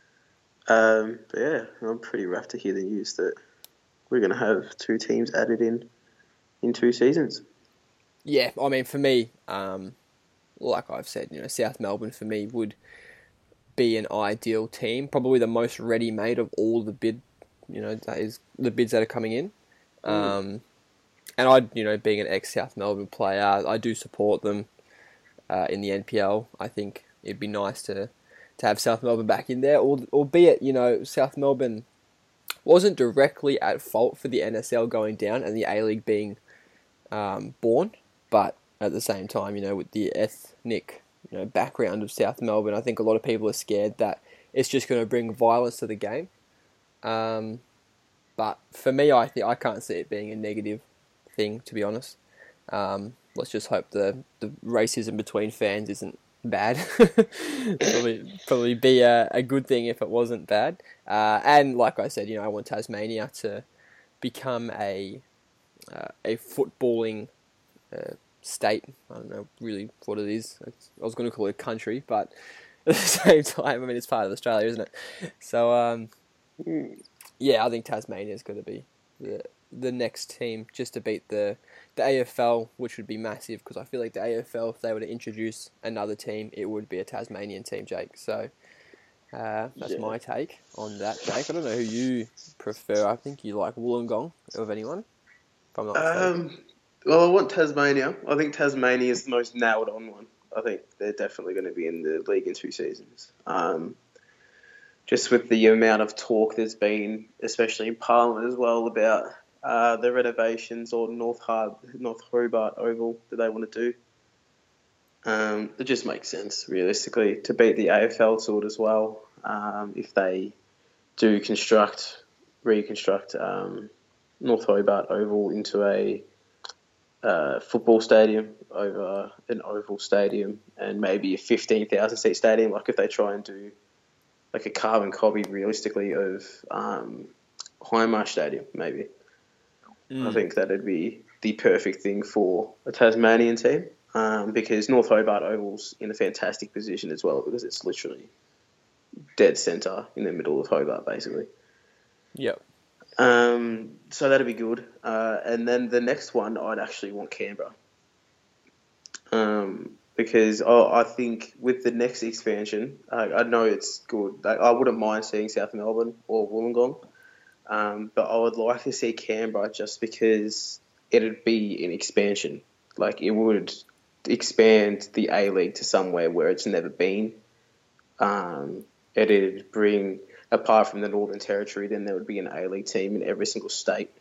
Um, but yeah, I'm pretty rough to hear the news that we're going to have two teams added in in two seasons. Yeah, I mean, for me, um, like I've said, you know, South Melbourne for me would be an ideal team, probably the most ready-made of all the bid, you know, that is the bids that are coming in. Mm. Um, And I, you know, being an ex-South Melbourne player, I do support them uh, in the N P L. I think it'd be nice to, to have South Melbourne back in there, albeit, you know, South Melbourne wasn't directly at fault for the N S L going down and the A-League being um, born, but at the same time, you know, with the ethnic, you know, background of South Melbourne, I think a lot of people are scared that it's just going to bring violence to the game. Um, but for me, I think I can't see it being a negative thing, to be honest. Um, let's just hope the, the racism between fans isn't bad. probably probably be a, a good thing if it wasn't bad. Uh, and like I said, you know, I want Tasmania to become a uh, a footballing uh, state. I don't know really what it is. It's, I was going to call it a country, but at the same time, I mean, it's part of Australia, isn't it? So, um, yeah, I think Tasmania is going to be the the next team just to beat the, the A F L, which would be massive because I feel like the A F L, if they were to introduce another team, it would be a Tasmanian team, Jake. So uh, that's yeah. my take on that, Jake. I don't know who you prefer. I think you like Wollongong of anyone, if I'm not mistaken. Um, well, I want Tasmania. I think Tasmania is the most nailed on one. I think they're definitely going to be in the league in two seasons. Um, just with the amount of talk there's been, especially in Parliament as well, about Uh, the renovations or North Hard, North Hobart Oval that they want to do. Um, it just makes sense, realistically, to beat the A F L sort as well. Um, if they do construct, reconstruct um, North Hobart Oval into a uh, football stadium over an oval stadium and maybe a fifteen thousand seat stadium, like if they try and do like a carbon copy, realistically, of um, Hindmarsh Stadium, maybe. Mm. I think that'd be the perfect thing for a Tasmanian team um, because North Hobart Oval's in a fantastic position as well because it's literally dead centre in the middle of Hobart, basically. Yep. Um, so that'd be good. Uh, and then the next one, I'd actually want Canberra. Um, because oh, I think with the next expansion, uh, I know it's good. Like, I wouldn't mind seeing South Melbourne or Wollongong. Um, but I would like to see Canberra just because it'd be an expansion. Like, it would expand the A-League to somewhere where it's never been. Um, it'd bring, apart from the Northern Territory, then there would be an A-League team in every single state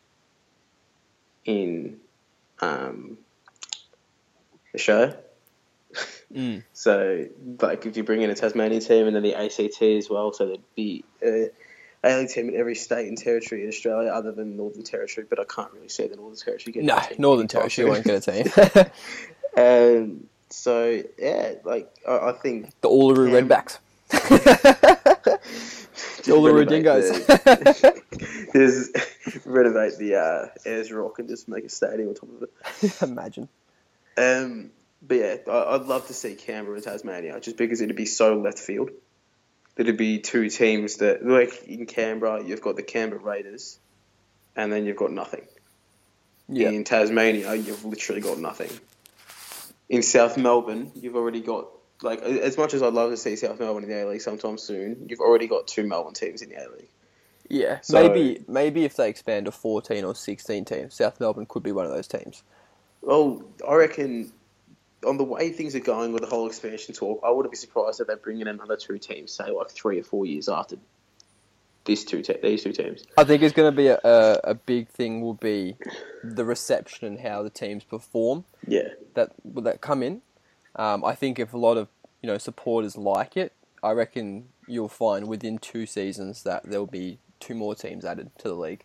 in um, the show. Mm. So, like, if you bring in a Tasmanian team and then the A C T as well, so there'd be... Uh, A-League team in every state and territory in Australia other than Northern Territory, but I can't really see the Northern Territory getting No, a team. Northern anytime Territory won't soon. get a team. Um, so, yeah, like, I, I think... The Uluru Cam- Redbacks. Just Uluru renovate Dingoes. the- just renovate the uh, Ayers Rock and just make a stadium on top of it. Imagine. Um, but yeah, I, I'd love to see Canberra and Tasmania, just because it'd be so left field. It'd be two teams that, like in Canberra, you've got the Canberra Raiders, and then you've got nothing. Yeah. In Tasmania, you've literally got nothing. In South Melbourne, you've already got, like, as much as I'd love to see South Melbourne in the A-League sometime soon, you've already got two Melbourne teams in the A-League. Yeah. So- maybe maybe if they expand to fourteen or sixteen teams, South Melbourne could be one of those teams. Well, I reckon on the way things are going with the whole expansion talk, I wouldn't be surprised if they bring in another two teams, say like three or four years after these two te- these two teams. I think it's going to be a, a, a big thing will be the reception and how the teams perform Yeah, that that come in. Um, I think if a lot of you know supporters like it, I reckon you'll find within two seasons that there'll be two more teams added to the league.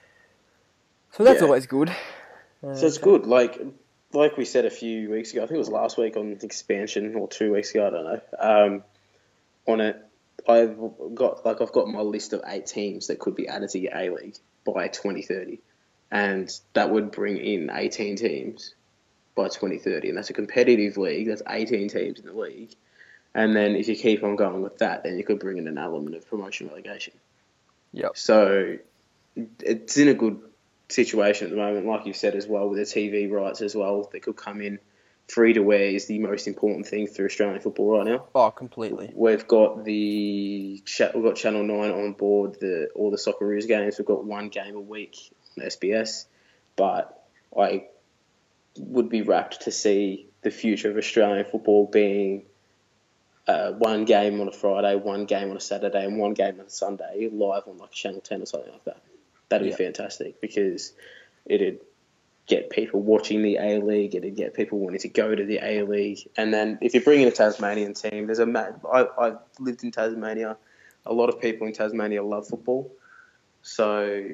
So that's Yeah. always good. so it's good. Like like we said a few weeks ago, I think it was last week on expansion or two weeks ago, I don't know. Um, on it, I've got like I've got my list of eight teams that could be added to your A League by twenty thirty, and that would bring in eighteen teams by twenty thirty, and that's a competitive league. That's eighteen teams in the league, and then if you keep on going with that, then you could bring in an element of promotion relegation. Yep. So it's in a good situation at the moment, like you've said as well, with the T V rights as well that could come in. Free to wear is the most important thing through Australian football right now. Oh, completely. We've got the cha- we've got Channel Nine on board. The all the Socceroos games. We've got one game a week on S B S, but I would be rapt to see the future of Australian football being uh, one game on a Friday, one game on a Saturday, and one game on a Sunday live on like Channel Ten or something like that. That'd be Yeah. fantastic because it'd get people watching the A-League, it'd get people wanting to go to the A-League. And then if you bring in a Tasmanian team, there's a ma- I, I've lived in Tasmania. A lot of people in Tasmania love football. So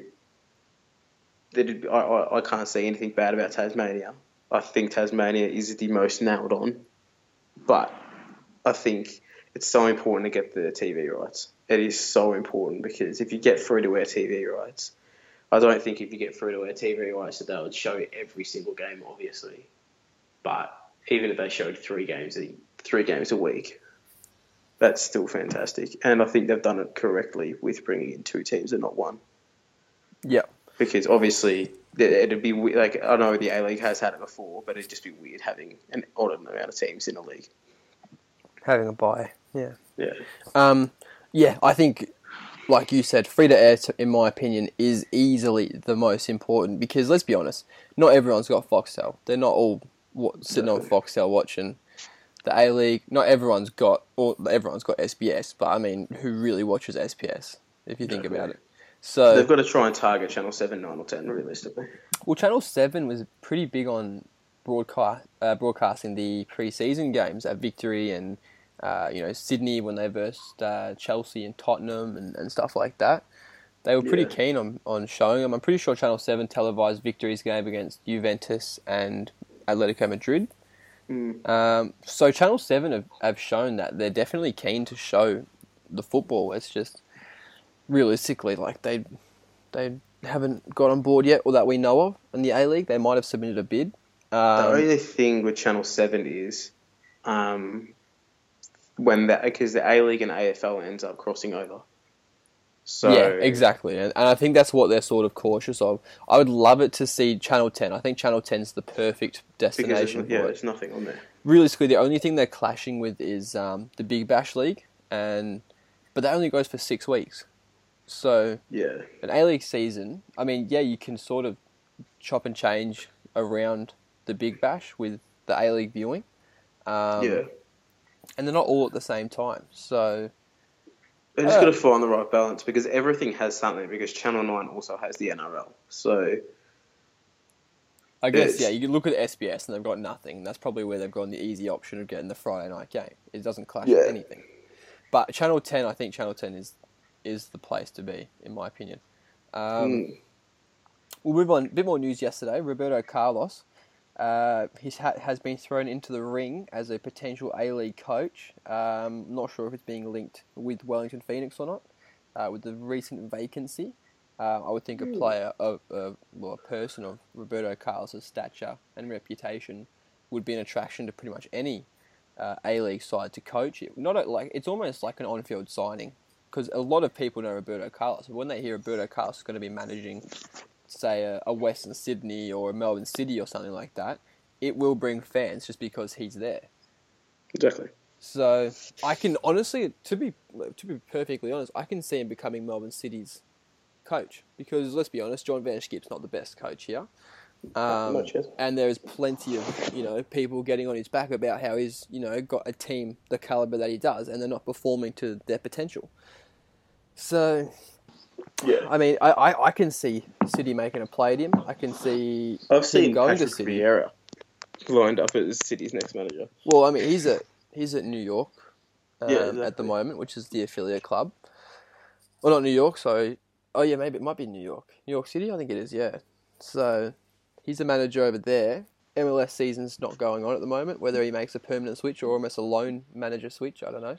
I, I, I can't say anything bad about Tasmania. I think Tasmania is the most nailed on. But I think it's so important to get the T V rights. It is so important because if you get free-to-air T V rights, I don't think if you get free-to-air T V rights that they would show every single game, obviously. But even if they showed three games a, three games a week, that's still fantastic. And I think they've done it correctly with bringing in two teams and not one. Yeah. Because obviously it'd be we- like I know the A-League has had it before, but it'd just be weird having an odd amount of teams in a league. Having a bye. Yeah. Yeah. Um, yeah, I think, like you said, free to air, in my opinion, is easily the most important because let's be honest, not everyone's got Foxtel. They're not all wa- sitting on Foxtel watching the A League. Not everyone's got, or everyone's got S B S, but I mean, who really watches S B S? If you think Exactly. about it. So They've got to try and target Channel seven, nine or ten, realistically. well, Channel Seven was pretty big on broadcast uh, broadcasting the pre-season games at Victory and. Uh, you know, Sydney when they versed uh, Chelsea and Tottenham and, and stuff like that. They were pretty Yeah. keen on, on showing them. I'm pretty sure Channel seven televised Victory's game against Juventus and Atletico Madrid. Mm. Um, so Channel seven have, have shown that they're definitely keen to show the football. It's just, realistically, like, they they haven't got on board yet, or that we know of, in the A-League. They might have submitted a bid. The Um, only thing with Channel seven is um, when that because the A-League and A F L ends up crossing over. So yeah, exactly. And, and I think that's what they're sort of cautious of. I would love it to see Channel ten. I think Channel ten is the perfect Because there's, destination yeah, for it. there's nothing on there. Realistically, the only thing they're clashing with is um, the Big Bash League, and but that only goes for six weeks. So Yeah. an A-League season, I mean, yeah, you can sort of chop and change around the Big Bash with the A-League viewing. Um, yeah. And they're not all at the same time. So, They just Uh, got to find the right balance because everything has something. Because Channel Nine also has the N R L, so I guess, It's- yeah, you can look at S B S and they've got nothing. That's probably where they've gone the easy option of getting the Friday night game. It doesn't clash Yeah. with anything. But Channel ten, I think Channel ten is is the place to be, in my opinion. Um, Mm. We'll move on. A bit more news yesterday. Roberto Carlos, uh, he's ha- has been thrown into the ring as a potential A-League coach. Um, not sure if it's being linked with Wellington Phoenix or not. Uh, with the recent vacancy, uh, I would think a player, a, a, well, a person of Roberto Carlos' stature and reputation would be an attraction to pretty much any uh, A-League side to coach. It, not a, like it's almost like an on-field signing, because a lot of people know Roberto Carlos. When they hear Roberto Carlos is going to be managing, say, a, a Western Sydney or a Melbourne City or something like that, it will bring fans just because he's there. Exactly. So I can honestly, to be to be perfectly honest, I can see him becoming Melbourne City's coach, because let's be honest, John Van Schip's not the best coach here, um, Not yet. and there's plenty of you know people getting on his back about how he's you know got a team the caliber that he does, and they're not performing to their potential. So Yeah. I mean, I, I, I can see City making a play at him. I can see I've him seen going Patrick to City. Vieira lined up as City's next manager. Well, I mean, he's at he's at New York um, Yeah, at the exactly. moment, which is the affiliate club. Well, not New York, sorry. Oh, yeah, maybe it might be New York. New York City, I think it is, yeah. So, he's the manager over there. M L S season's not going on at the moment. Whether he makes a permanent switch or almost a loan manager switch, I don't know.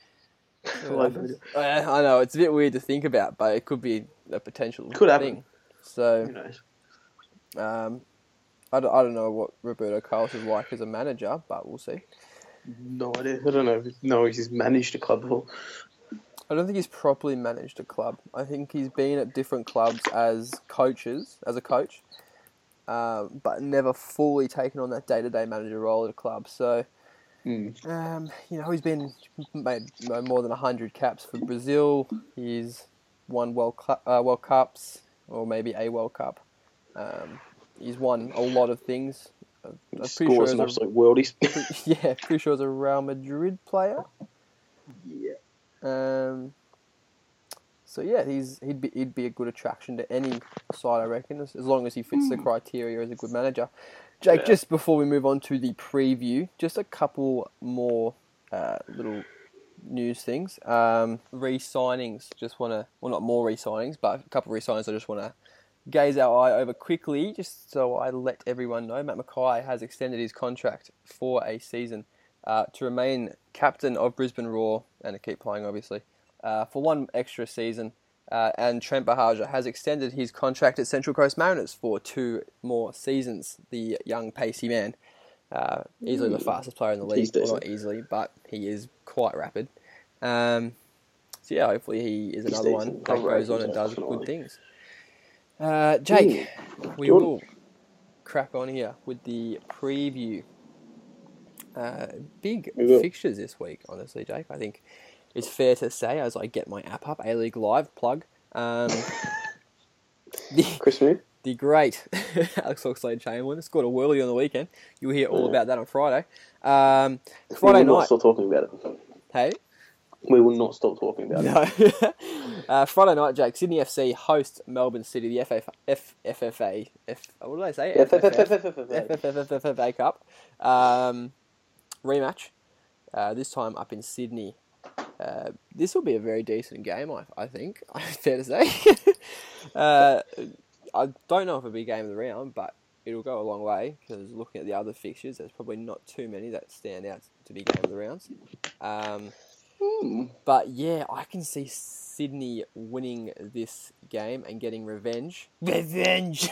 Loan Uh, I know, it's a bit weird to think about, but it could be a potential Could happen. thing. So, Who knows? um, I don't, I don't know what Roberto Carlos is like as a manager, but we'll see. No idea. I don't know. No, he's managed a club before. I don't think he's properly managed a club. I think he's been at different clubs as coaches, as a coach, um, but never fully taken on that day-to-day manager role at a club. So, Mm. um, you know, he's been made no more than one hundred caps for Brazil. He's won World, Cu- uh, World Cups, or maybe a World Cup. Um, he's won a lot of things. I'm pretty sure Scores as an a, absolute worldie. yeah, pretty sure as a Real Madrid player. Yeah. Um, so yeah, he's he'd be he'd be a good attraction to any side, I reckon, as, as long as he fits the criteria as a good manager. Jake, Yeah. just before we move on to the preview, just a couple more uh, little news things. Um, re-signings, just want to, well, not more re-signings, but a couple of re-signings I just want to gaze our eye over quickly, just so I let everyone know. Matt Mackay has extended his contract for a season uh, to remain captain of Brisbane Roar, and to keep playing, obviously, uh, for one extra season. Uh, and Trent Bahaja has extended his contract at Central Coast Mariners for two more seasons. The young pacey man, uh, easily the fastest player in the He's league. Well, not decent. easily, but he is quite rapid. Um, so yeah, hopefully he is He's another one decent. that I'll rate goes on him, and does definitely. good things. Uh, Jake, we Jordan. will crack on here with the preview. Uh, big We will. fixtures this week, honestly, Jake. I think it's fair to say, as I get my app up, A-League Live plug. Um, the, Chris Moon? the great Alex Oxlade-Chamberlain scored a whirly on the weekend. You'll hear all Yeah. about that on Friday. Um, We Friday will not night. stop talking about it. Hey? We will not stop talking about it. No. uh, Friday night, Jake. Sydney F C host Melbourne City, the F F F F F A. F, what did I say? F F F F F F A Cup um, rematch. Uh, this time up in Sydney. Uh, this will be a very decent game, I, I think. Fair to say. uh, I don't know if it'll be game of the round, but it'll go a long way, because looking at the other fixtures, there's probably not too many that stand out to be game of the rounds. Um, Hmm. but yeah, I can see Sydney winning this game and getting revenge. Revenge!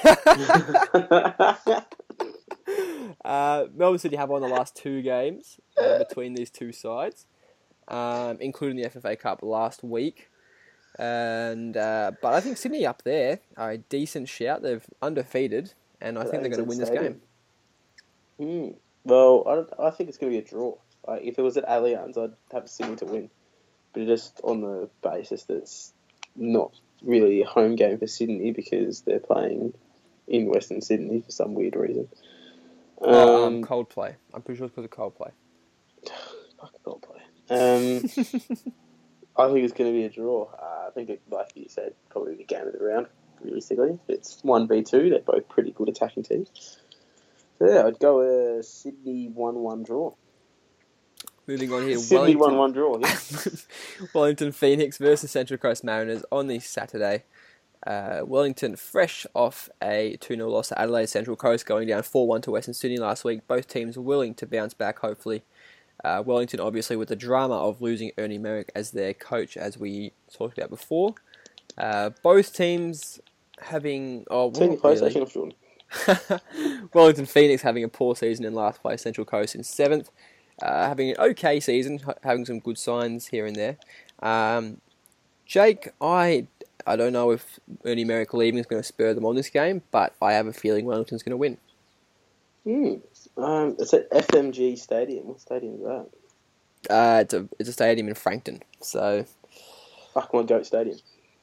uh, Melbourne City have won the last two games uh, between these two sides, um, including the F F A Cup last week. And uh, but I think Sydney up there are a decent shout. They've undefeated, and I think they're going to win this game. Hmm. Well, I, don't, I think it's going to be a draw. Like, if it was at Allianz, I'd have Sydney to win. But just on the basis that it's not really a home game for Sydney because they're playing in Western Sydney for some weird reason. Um, Oh, um, Coldplay. I'm pretty sure it's because of Coldplay. Fuck Coldplay. Um, I think it's going to be a draw. Uh, I think, it, like you said, probably the game of the round, realistically. It's one v two. They're both pretty good attacking teams. So, yeah, I'd go a Sydney one one draw. Moving on here, Sydney Wellington, one one draw. Yeah. Wellington Phoenix versus Central Coast Mariners on the Saturday. Uh, Wellington fresh off a two nil loss to Adelaide Central Coast, going down four one to Western Sydney last week. Both teams willing to bounce back, hopefully. Uh, Wellington, obviously, with the drama of losing Ernie Merrick as their coach, as we talked about before. Uh, both teams having... Oh, well, Turn your not PlayStation really. off, Jordan. Wellington Phoenix having a poor season in last place, Central Coast in seventh. Uh, having an okay season, having some good signs here and there. Um, Jake, I I don't know if Ernie Merrick leaving is going to spur them on this game, but I have a feeling Wellington's going to win. Hmm. Um, it's at F M G Stadium. What stadium is that? Uh, it's a it's a stadium in Frankton, so Fuck my goat stadium.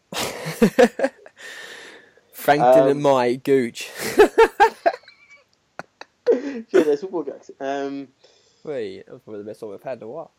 Frankton Um, and my gooch. Sure, there's football jokes. Um, Wait, that was probably the best one we've had in a while.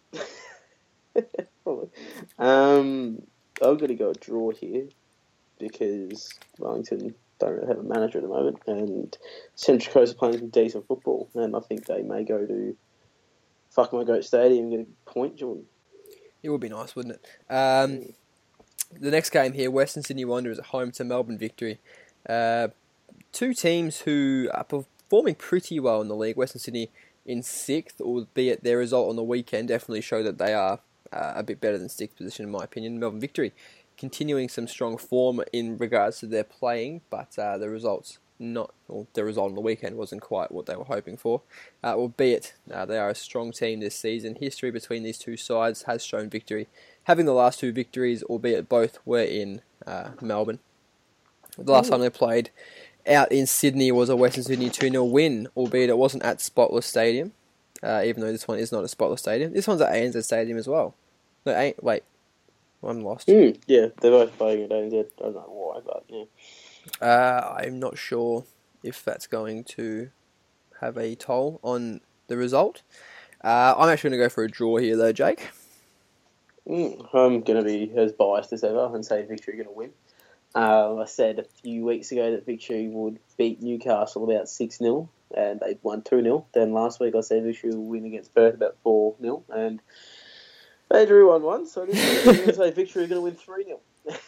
probably. Um, I'm going to go a draw here because Wellington don't really have a manager at the moment, and Central Coast are playing some decent football, and I think they may go to Fuck My Goat Stadium and get a point, Jordan. It would be nice, wouldn't it? Um, the next game here, Western Sydney Wanderers at home to Melbourne Victory. Uh, two teams who are performing pretty well in the league. Western Sydney in sixth, albeit their result on the weekend definitely showed that they are uh, a bit better than sixth position in my opinion. Melbourne Victory continuing some strong form in regards to their playing, but uh, the results not, well, the result on the weekend wasn't quite what they were hoping for. Uh, albeit uh, they are a strong team this season. History between these two sides has shown Victory having the last two victories, albeit both were in uh, Melbourne. The last Ooh. time they played out in Sydney was a Western Sydney two nil win, albeit it wasn't at Spotless Stadium, uh, even though this one is not a Spotless Stadium. This one's at A N Z Stadium as well. No, A- wait, I'm lost. Mm, yeah, they're both playing at A N Z. I don't know why, but yeah. Uh, I'm not sure if that's going to have a toll on the result. Uh, I'm actually going to go for a draw here though, Jake. Mm, I'm going to be as biased as ever and say Victory are going to win. Um, I said a few weeks ago that Victory would beat Newcastle about six nil, and they won two nil. Then last week I said Victory will win against Perth about four nil, and they drew one one, so this week I'm going to say Victory are going to win three nil.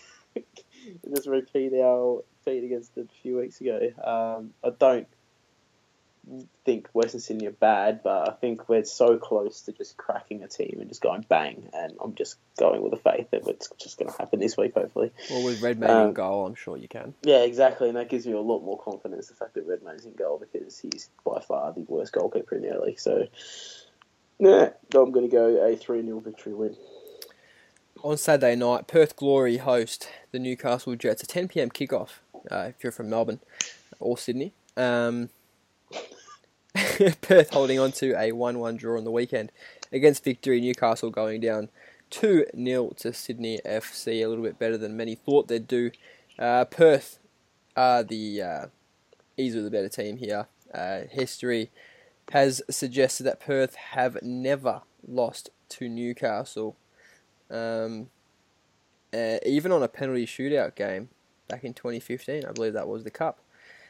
Just repeat our feat against it a few weeks ago. Um, I don't think Western Sydney are bad, but I think we're so close to just cracking a team and just going bang, and I'm just going with the faith that it's just going to happen this week, hopefully. Well, with Redmayne Um, in goal, I'm sure you can. Yeah, exactly, and that gives me a lot more confidence, the fact that Redmayne's in goal, because he's by far the worst goalkeeper in the league. So, yeah, I'm going to go a three nil Victory win. On Saturday night, Perth Glory host the Newcastle Jets. A ten p.m. kickoff uh, if you're from Melbourne or Sydney. Um, Perth holding on to a one one draw on the weekend against Victory. Newcastle going down two nil to Sydney F C. A little bit better than many thought they'd do. Uh, Perth are the uh, easily the better team here. Uh, history has suggested that Perth have never lost to Newcastle. Um, uh, even on a penalty shootout game back in twenty fifteen, I believe that was the Cup.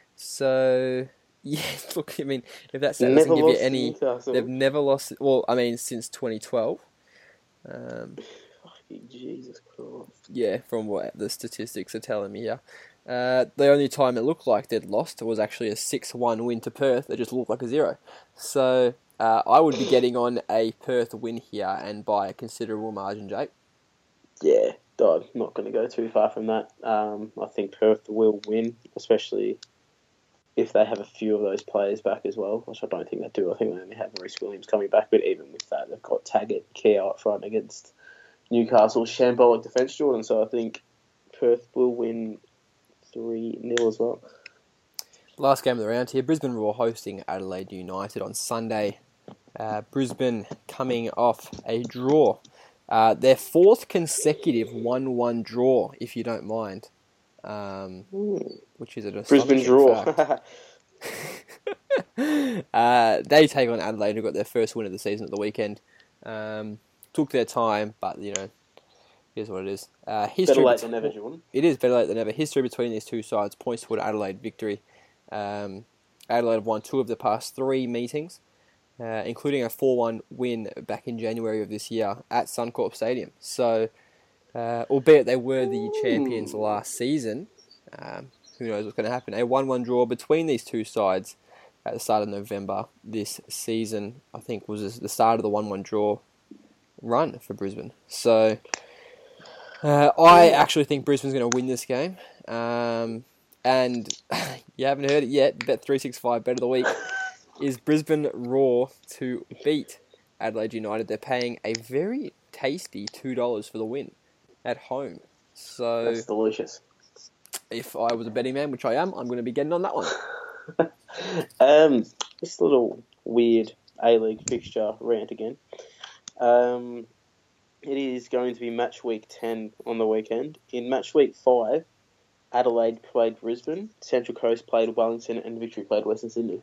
So, yeah, look, I mean, if that stat doesn't Never give you lost to any, Newcastle. they've never lost, well, I mean, since twenty twelve. Um, Fucking Jesus Christ. yeah, from what the statistics are telling me here. Uh, the only time it looked like they'd lost was actually a six one win to Perth. It just looked like a zero. So, uh, I would be getting on a Perth win here and by a considerable margin, Jake. Yeah, I'm not going to go too far from that. Um, I think Perth will win, especially if they have a few of those players back as well, which I don't think they do. I think they only have Maurice Williams coming back, but even with that, they've got Taggart, Keogh up front against Newcastle's shambolic defence, Jordan. So I think Perth will win three nil as well. Last game of the round here, Brisbane Roar hosting Adelaide United on Sunday. Uh, Brisbane coming off a draw. Uh, their fourth consecutive one one draw, if you don't mind. Um, Mm. which is an Brisbane astonishing draw. fact. uh, they take on Adelaide, who got their first win of the season at the weekend. Um, took their time, but, you know, here's what it is. Uh, history Better late bet- than never, Jordan. It is better late than never. History between these two sides points toward Adelaide victory. Um, Adelaide have won two of the past three meetings. uh, including a four one win back in January of this year at Suncorp Stadium. So, uh, albeit they were the champions last season, um, who knows what's going to happen. A one one draw between these two sides at the start of November this season, I think, was the start of the one one draw run for Brisbane. So, uh, I actually think Brisbane's going to win this game. Um, and you haven't heard it yet, Bet three sixty-five Bet of the Week is Brisbane Roar to beat Adelaide United. They're paying a very tasty two dollars for the win at home. So That's delicious. If I was a betting man, which I am, I'm going to be getting on that one. um, this little weird A-League fixture rant again. Um, it is going to be match week ten on the weekend. In match week five, Adelaide played Brisbane, Central Coast played Wellington, and Victory played Western Sydney.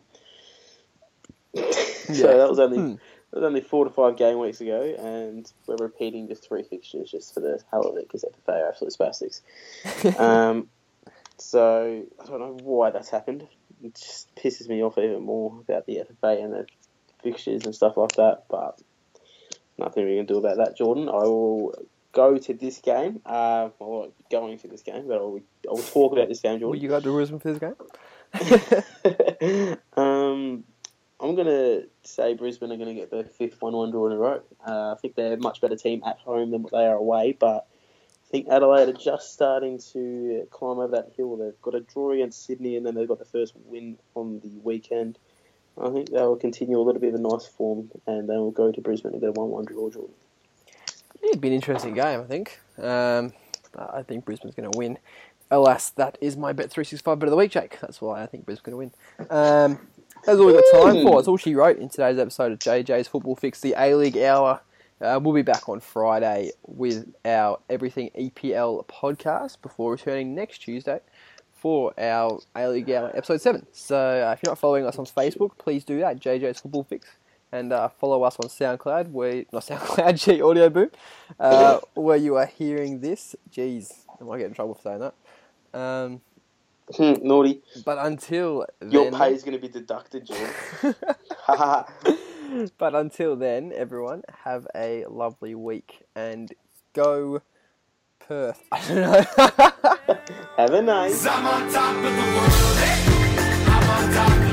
so Yeah. that was only Hmm. that was only four to five game weeks ago, and we're repeating just three fixtures just for the hell of it because F F A are absolute spastics. um, so I don't know why that's happened. It just pisses me off even more about the F F A and the fixtures and stuff like that. But nothing we can do about that, Jordan. I will go to this game. Uh, well, I'm not going to this game, but I will, I will talk about this game, Will Jordan. you go to Brisbane for this game? um, I'm going to say Brisbane are going to get their fifth one one draw in a row. Uh, I think they're a much better team at home than what they are away, but I think Adelaide are just starting to climb over that hill. They've got a draw against Sydney, and then they've got the first win on the weekend. I think they will continue a little bit of a nice form, and they will go to Brisbane and get a one one draw, Jordan. It'd be an interesting game, I think. Um, I think Brisbane's going to win. Alas, that is my Bet three sixty-five Bet of the Week, Jake. That's why I think Brisbane's going to win. Um, that's all we've got time for. It's all she wrote in today's episode of J J's Football Fix, the A-League Hour. Uh, we'll be back on Friday with our Everything E P L podcast before returning next Tuesday for our A-League Hour episode seven. So uh, if you're not following us on Facebook, please do that, J J's Football Fix. And uh, follow us on SoundCloud, where not SoundCloud, G Audio Boom, uh, where you are hearing this. Jeez, I might get in trouble for saying that. Um, Naughty. but until Your then, pay is going to be deducted, Jordan. but until then, everyone, have a lovely week and go Perth. I don't know. Have a nice. I'm on top of the world, hey. I'm on top